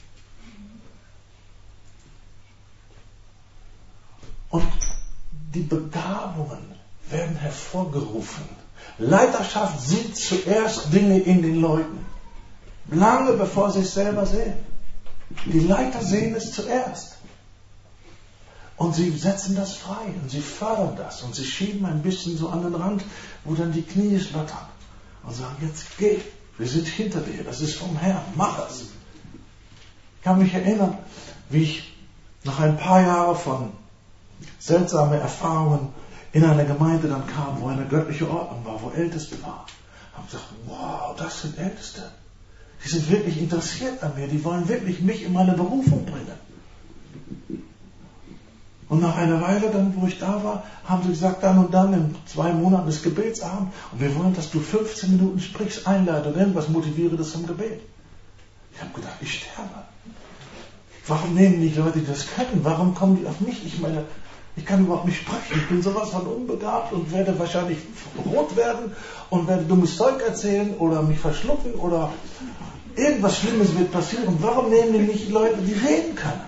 Und die Begabungen werden hervorgerufen. Leiterschaft sieht zuerst Dinge in den Leuten. Lange bevor sie es selber sehen. Die Leiter sehen es zuerst. Und sie setzen das frei und sie fördern das und sie schieben ein bisschen so an den Rand, wo dann die Knie schlottern und sagen, jetzt geh, wir sind hinter dir, das ist vom Herrn, mach es. Ich kann mich erinnern, wie ich nach ein paar Jahren von seltsamen Erfahrungen in eine Gemeinde dann kam, wo eine göttliche Ordnung war, wo Älteste waren. Ich habe gesagt, wow, das sind Älteste. Die sind wirklich interessiert an mir. Die wollen wirklich mich in meine Berufung bringen. Und nach einer Weile, dann, wo ich da war, haben sie gesagt, dann und dann, in zwei Monaten ist Gebetsabend. Und wir wollen, dass du fünfzehn Minuten sprichst, einleitest, irgendwas motiviere das zum Gebet. Ich habe gedacht, ich sterbe. Warum nehmen die Leute, die das können? Warum kommen die auf mich? Ich meine, ich kann überhaupt nicht sprechen. Ich bin sowas von unbegabt und werde wahrscheinlich rot werden und werde dummes Zeug erzählen oder mich verschlucken oder irgendwas Schlimmes wird passieren. Warum nehmen die nicht Leute, die reden können?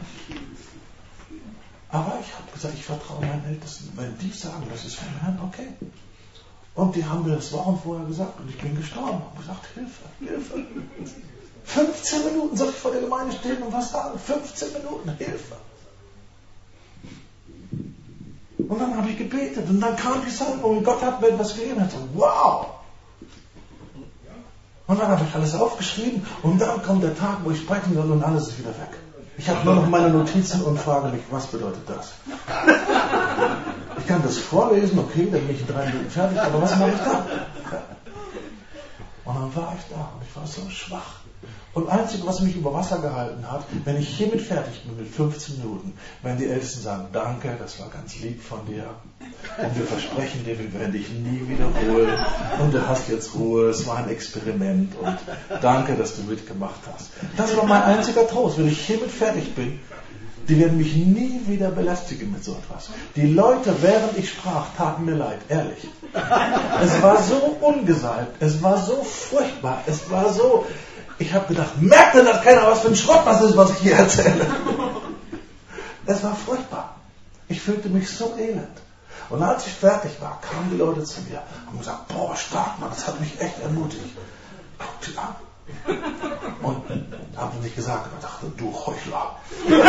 Aber ich habe gesagt, ich vertraue meinen Ältesten. Wenn die sagen, das ist vom Herrn, okay. Und die haben mir das Wochen vorher gesagt und ich bin gestorben. Ich habe gesagt, Hilfe, Hilfe. fünfzehn Minuten soll ich vor der Gemeinde stehen und was sagen? fünfzehn Minuten, Hilfe. Und dann habe ich gebetet und dann kam die Salbung und Gott hat mir etwas gegeben. Ich dachte, wow! Und dann habe ich alles aufgeschrieben und dann kommt der Tag, wo ich sprechen soll und alles ist wieder weg. Ich habe nur noch meine Notizen und frage mich, was bedeutet das? Ich kann das vorlesen, okay, dann bin ich in drei Minuten fertig, aber was mache ich dann? dann war ich da und ich war so schwach. Und das Einzige, was mich über Wasser gehalten hat, wenn ich hiermit fertig bin, mit fünfzehn Minuten, wenn die Ältesten sagen, danke, das war ganz lieb von dir. Und wir versprechen dir, wir werden dich nie wiederholen. Und du hast jetzt Ruhe, es war ein Experiment. Und danke, dass du mitgemacht hast. Das war mein einziger Trost. Wenn ich hiermit fertig bin, die werden mich nie wieder belästigen mit so etwas. Die Leute, während ich sprach, taten mir leid, ehrlich. Es war so ungesalbt, es war so furchtbar, es war so... Ich habe gedacht, merkt denn das keiner, was für ein Schrott das ist, was ich hier erzähle? Es war furchtbar. Ich fühlte mich so elend. Und als ich fertig war, kamen die Leute zu mir und haben gesagt, boah, stark, Mann, das hat mich echt ermutigt. Guck die an. Und haben nicht gesagt, aber dachte, du Heuchler.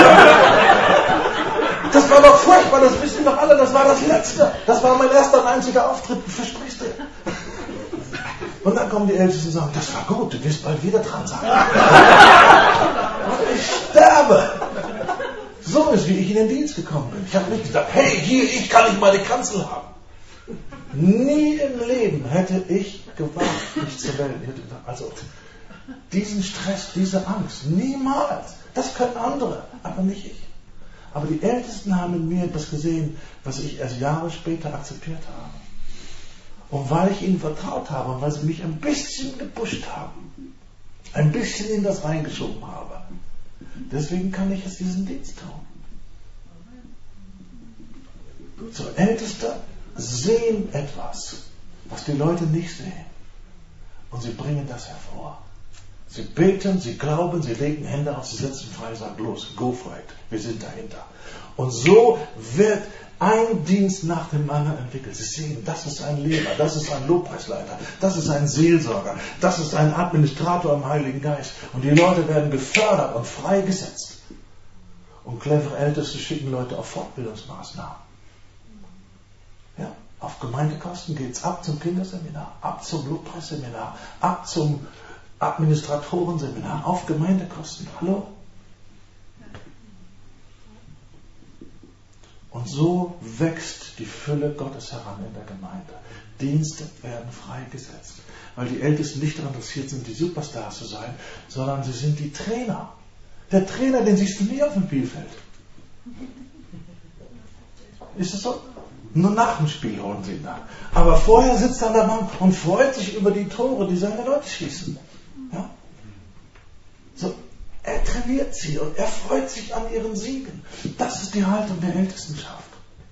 Das war doch furchtbar, das wissen doch alle, das war das Letzte. Das war mein erster und einziger Auftritt, versprichst du. Und dann kommen die Ältesten und sagen, das war gut, du wirst bald wieder dran sein. Und ich sterbe. So ist, wie ich in den Dienst gekommen bin. Ich habe nicht gesagt, hey, hier, ich kann nicht mal die Kanzel haben. Nie im Leben hätte ich gewagt, mich zu wählen. Ich hätte gedacht, also, diesen Stress, diese Angst, niemals. Das können andere, aber nicht ich. Aber die Ältesten haben in mir etwas gesehen, was ich erst Jahre später akzeptiert habe. Und weil ich ihnen vertraut habe und weil sie mich ein bisschen gepusht haben, ein bisschen in das reingeschoben habe, deswegen kann ich jetzt diesen Dienst tun. So, Älteste sehen etwas, was die Leute nicht sehen. Und sie bringen das hervor. Sie beten, sie glauben, sie legen Hände auf, sie setzen frei, sagen, los, go for it, wir sind dahinter. Und so wird ein Dienst nach dem anderen entwickelt. Sie sehen, das ist ein Lehrer, das ist ein Lobpreisleiter, das ist ein Seelsorger, das ist ein Administrator im Heiligen Geist. Und die Leute werden gefördert und freigesetzt. Und clevere Älteste schicken Leute auf Fortbildungsmaßnahmen. Ja, auf Gemeindekosten geht es ab zum Kinderseminar, ab zum Lobpreisseminar, ab zum Administratorenseminar, auf Gemeindekosten. Hallo? Und so wächst die Fülle Gottes heran in der Gemeinde. Dienste werden freigesetzt. Weil die Ältesten nicht daran interessiert sind, die Superstars zu sein, sondern sie sind die Trainer. Der Trainer, den siehst du nie auf dem Spielfeld. Ist das so? Nur nach dem Spiel holen sie ihn da. Aber vorher sitzt er an der Bank und freut sich über die Tore, die seine Leute schießen. Ja? So. Er trainiert sie und er freut sich an ihren Siegen. Das ist die Haltung der Ältestenschaft.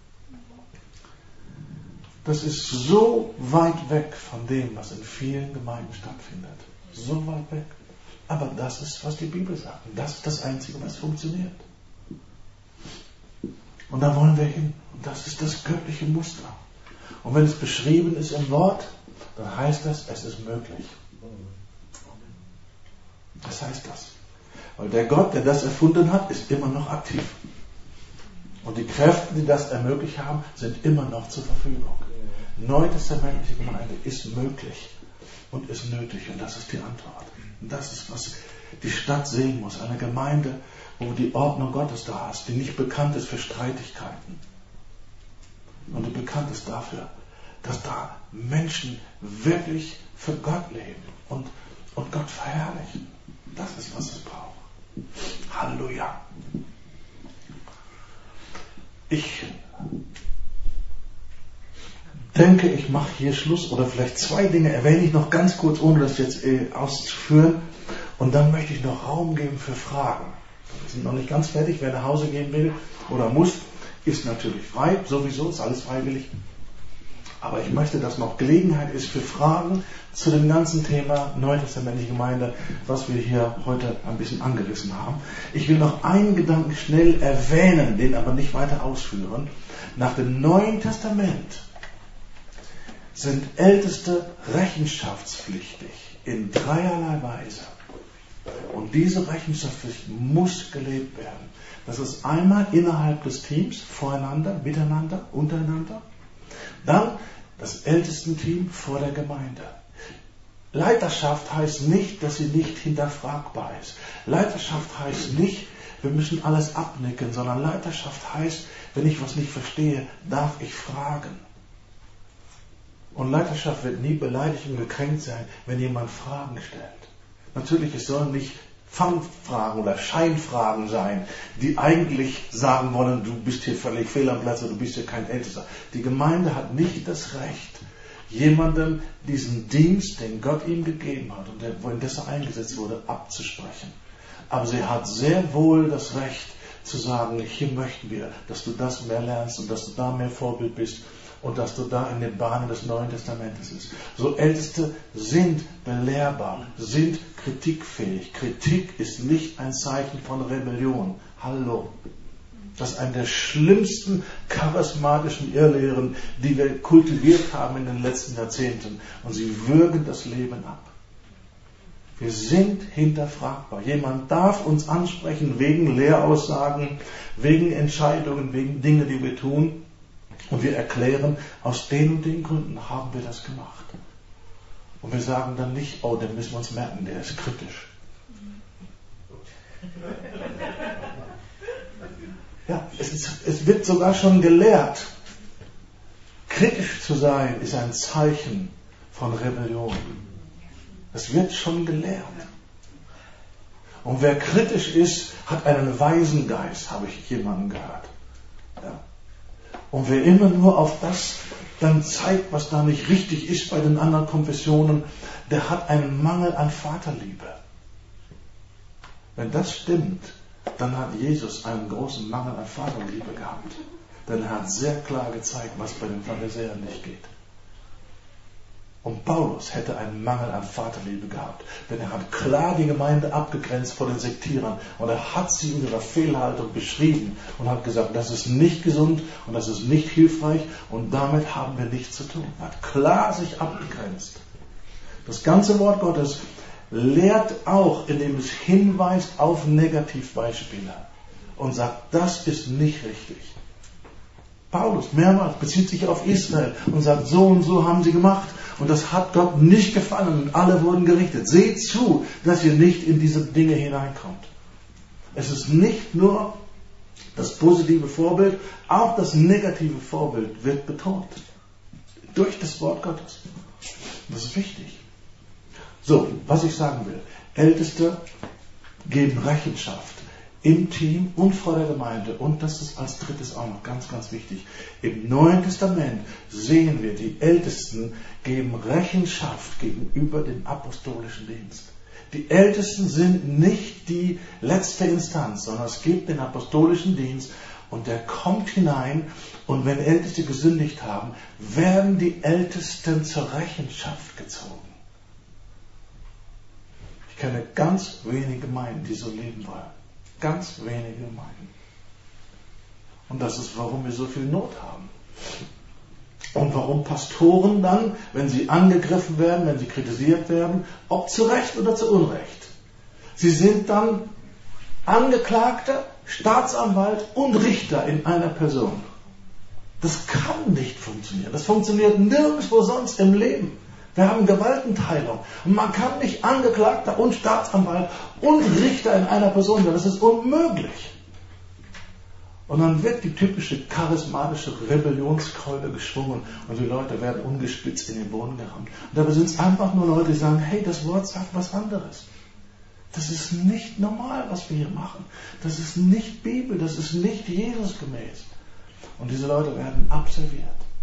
Das ist so weit weg von dem, was in vielen Gemeinden stattfindet. So weit weg. Aber das ist, was die Bibel sagt. Und das ist das Einzige, was funktioniert. Und da wollen wir hin. Und das ist das göttliche Muster. Und wenn es beschrieben ist im Wort, dann heißt das, es ist möglich. Was heißt das? Weil der Gott, der das erfunden hat, ist immer noch aktiv. Und die Kräfte, die das ermöglicht haben, sind immer noch zur Verfügung. Neutestamentliche Gemeinde ist möglich und ist nötig. Und das ist die Antwort. Und das ist, was die Stadt sehen muss. Eine Gemeinde, wo die Ordnung Gottes da ist, die nicht bekannt ist für Streitigkeiten. Und die bekannt ist dafür, dass da Menschen wirklich für Gott leben und, und Gott verherrlichen. Das ist, was es braucht. Halleluja. Ich denke, ich mache hier Schluss oder vielleicht zwei Dinge erwähne ich noch ganz kurz, ohne das jetzt äh, auszuführen. Und dann möchte ich noch Raum geben für Fragen. Wir sind noch nicht ganz fertig. Wer nach Hause gehen will oder muss, ist natürlich frei. Sowieso ist alles freiwillig. Aber ich möchte, dass noch Gelegenheit ist für Fragen zu dem ganzen Thema Neutestamentliche Gemeinde, was wir hier heute ein bisschen angerissen haben. Ich will noch einen Gedanken schnell erwähnen, den aber nicht weiter ausführen. Nach dem Neuen Testament sind Älteste rechenschaftspflichtig in dreierlei Weise. Und diese Rechenschaftspflicht muss gelebt werden. Das ist einmal innerhalb des Teams, voreinander, miteinander, untereinander. Dann das Ältestenteam vor der Gemeinde. Leiterschaft heißt nicht, dass sie nicht hinterfragbar ist. Leiterschaft heißt nicht, wir müssen alles abnicken, sondern Leiterschaft heißt, wenn ich was nicht verstehe, darf ich fragen. Und Leiterschaft wird nie beleidigt und gekränkt sein, wenn jemand Fragen stellt. Natürlich, es sollen nicht Fangfragen oder Scheinfragen sein, die eigentlich sagen wollen, du bist hier völlig fehl am Platz oder du bist hier kein Ältester. Die Gemeinde hat nicht das Recht, jemandem diesen Dienst, den Gott ihm gegeben hat und der, wohin er eingesetzt wurde, abzusprechen. Aber sie hat sehr wohl das Recht zu sagen, hier möchten wir, dass du das mehr lernst und dass du da mehr Vorbild bist und dass du da in den Bahnen des Neuen Testamentes bist. So Älteste sind belehrbar, sind kritikfähig. Kritik ist nicht ein Zeichen von Rebellion. Hallo. Das ist eine der schlimmsten charismatischen Irrlehren, die wir kultiviert haben in den letzten Jahrzehnten. Und sie würgen das Leben ab. Wir sind hinterfragbar. Jemand darf uns ansprechen wegen Lehraussagen, wegen Entscheidungen, wegen Dingen, die wir tun. Und wir erklären, aus den und den Gründen haben wir das gemacht. Und wir sagen dann nicht, oh, den müssen wir uns merken, der ist kritisch. Ja, es, ist, es wird sogar schon gelehrt. Kritisch zu sein ist ein Zeichen von Rebellion. Es wird schon gelehrt. Und wer kritisch ist, hat einen weisen Geist, habe ich jemanden gehört. Ja. Und wer immer nur auf das dann zeigt, was da nicht richtig ist bei den anderen Konfessionen, der hat einen Mangel an Vaterliebe. Wenn das stimmt, dann hat Jesus einen großen Mangel an Vaterliebe gehabt. Denn er hat sehr klar gezeigt, was bei den Pharisäern nicht geht. Und Paulus hätte einen Mangel an Vaterliebe gehabt, denn er hat klar die Gemeinde abgegrenzt vor den Sektierern und er hat sie in ihrer Fehlhaltung beschrieben und hat gesagt, das ist nicht gesund und das ist nicht hilfreich und damit haben wir nichts zu tun. Er hat klar sich abgegrenzt. Das ganze Wort Gottes lehrt auch, indem es hinweist auf Negativbeispiele und sagt, das ist nicht richtig. Paulus mehrmals bezieht sich auf Israel und sagt, so und so haben sie gemacht. Und das hat Gott nicht gefallen und alle wurden gerichtet. Seht zu, dass ihr nicht in diese Dinge hineinkommt. Es ist nicht nur das positive Vorbild, auch das negative Vorbild wird betont. Durch das Wort Gottes. Das ist wichtig. So, was ich sagen will. Älteste geben Rechenschaft im Team und vor der Gemeinde. Und das ist als drittes auch noch ganz, ganz wichtig. Im Neuen Testament sehen wir, die Ältesten geben Rechenschaft gegenüber dem apostolischen Dienst. Die Ältesten sind nicht die letzte Instanz, sondern es gibt den apostolischen Dienst und der kommt hinein und wenn Älteste gesündigt haben, werden die Ältesten zur Rechenschaft gezogen. Ich kenne ganz wenige Gemeinden, die so leben wollen. Ganz wenige Gemeinden. Und das ist, warum wir so viel Not haben. Und warum Pastoren dann, wenn sie angegriffen werden, wenn sie kritisiert werden, ob zu Recht oder zu Unrecht, sie sind dann Angeklagter, Staatsanwalt und Richter in einer Person. Das kann nicht funktionieren. Das funktioniert nirgendwo sonst im Leben. Wir haben Gewaltenteilung. Und man kann nicht Angeklagter und Staatsanwalt und Richter in einer Person sein. Das ist unmöglich. Und dann wird die typische charismatische Rebellionskeule geschwungen und die Leute werden ungespitzt in den Boden gerammt. Und dabei sind es einfach nur Leute, die sagen, hey, das Wort sagt was anderes. Das ist nicht normal, was wir hier machen. Das ist nicht Bibel, das ist nicht Jesus gemäß. Und diese Leute werden abserviert.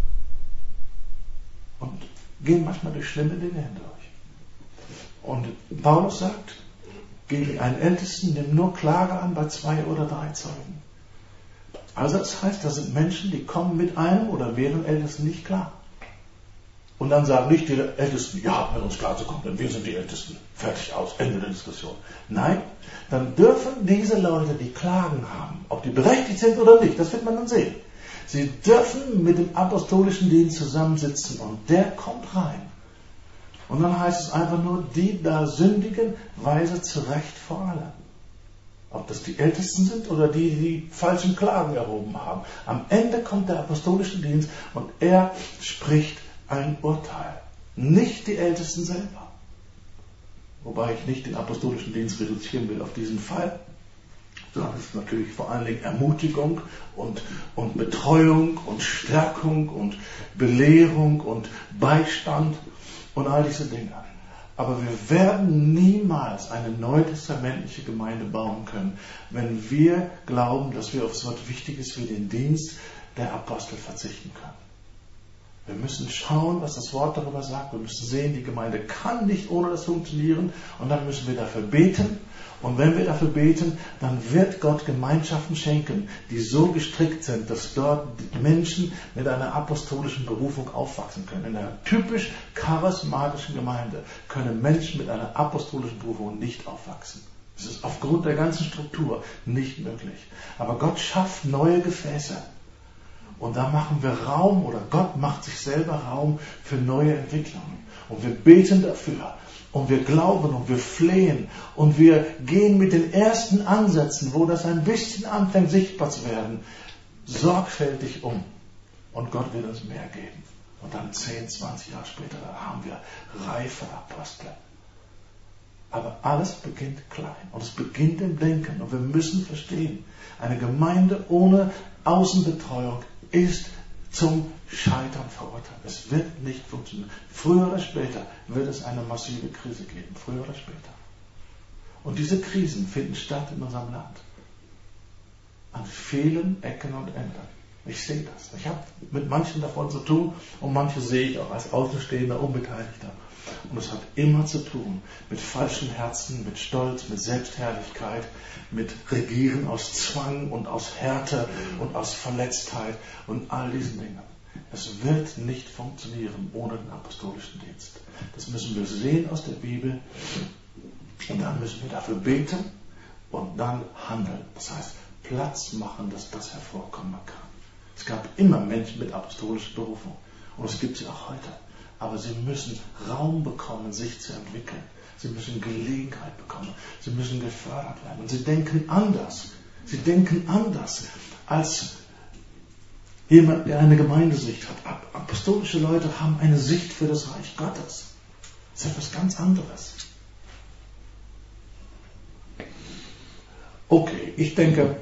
Und gehen manchmal durch schlimme Dinge hindurch. Und Paulus sagt, gegen einen Ältesten nimm nur Klage an bei zwei oder drei Zeugen. Also das heißt, das sind Menschen, die kommen mit einem oder mehreren Ältesten nicht klar. Und dann sagen nicht die Ältesten, ja, mit uns klar zu kommen, denn wir sind die Ältesten. Fertig, aus, Ende der Diskussion. Nein, dann dürfen diese Leute, die Klagen haben, ob die berechtigt sind oder nicht, das wird man dann sehen. Sie dürfen mit dem apostolischen Dienst zusammensitzen und der kommt rein. Und dann heißt es einfach nur, die da sündigen, weise zurecht vor allem. Ob das die Ältesten sind oder die, die falschen Klagen erhoben haben. Am Ende kommt der apostolische Dienst und er spricht ein Urteil. Nicht die Ältesten selber. Wobei ich nicht den apostolischen Dienst reduzieren will auf diesen Fall. sondern es ist natürlich vor allen Dingen Ermutigung und, und Betreuung und Stärkung und Belehrung und Beistand und all diese Dinge. Aber wir werden niemals eine neutestamentliche Gemeinde bauen können, wenn wir glauben, dass wir auf so etwas Wichtiges wie den Dienst der Apostel verzichten können. Wir müssen schauen, was das Wort darüber sagt. Wir müssen sehen, die Gemeinde kann nicht ohne das funktionieren. Und dann müssen wir dafür beten. Und wenn wir dafür beten, dann wird Gott Gemeinschaften schenken, die so gestrickt sind, dass dort Menschen mit einer apostolischen Berufung aufwachsen können. In einer typisch charismatischen Gemeinde können Menschen mit einer apostolischen Berufung nicht aufwachsen. Das ist aufgrund der ganzen Struktur nicht möglich. Aber Gott schafft neue Gefäße. Und da machen wir Raum, oder Gott macht sich selber Raum für neue Entwicklungen. Und wir beten dafür. Und wir glauben und wir flehen. Und wir gehen mit den ersten Ansätzen, wo das ein bisschen anfängt sichtbar zu werden, sorgfältig um. Und Gott wird uns mehr geben. Und dann zehn, zwanzig Jahre später, da haben wir reife Apostel. Aber alles beginnt klein. Und es beginnt im Denken. Und wir müssen verstehen, eine Gemeinde ohne Außenbetreuung ist zum Scheitern verurteilt. Es wird nicht funktionieren. Früher oder später wird es eine massive Krise geben. Früher oder später. Und diese Krisen finden statt in unserem Land. An vielen Ecken und Enden. Ich sehe das. Ich habe mit manchen davon zu tun und manche sehe ich auch als Außenstehender, Unbeteiligter. Und es hat immer zu tun mit falschen Herzen, mit Stolz, mit Selbstherrlichkeit, mit Regieren aus Zwang und aus Härte und aus Verletztheit und all diesen Dingen. Es wird nicht funktionieren ohne den apostolischen Dienst. Das müssen wir sehen aus der Bibel und dann müssen wir dafür beten und dann handeln. Das heißt, Platz machen, dass das hervorkommen kann. Es gab immer Menschen mit apostolischer Berufung und es gibt sie auch heute. Aber sie müssen Raum bekommen, sich zu entwickeln. Sie müssen Gelegenheit bekommen. Sie müssen gefördert werden. Und sie denken anders. Sie denken anders als jemand, der eine Gemeindesicht hat. Apostolische Leute haben eine Sicht für das Reich Gottes. Das ist etwas ganz anderes. Okay, ich denke,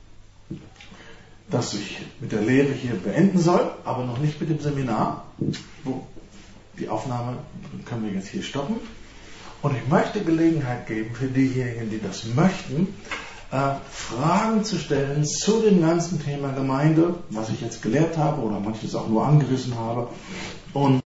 dass ich mit der Lehre hier beenden soll, aber noch nicht mit dem Seminar. Wo Die Aufnahme können wir jetzt hier stoppen. Und ich möchte Gelegenheit geben für diejenigen, die das möchten, äh, Fragen zu stellen zu dem ganzen Thema Gemeinde, was ich jetzt gelehrt habe oder manches auch nur angerissen habe. Und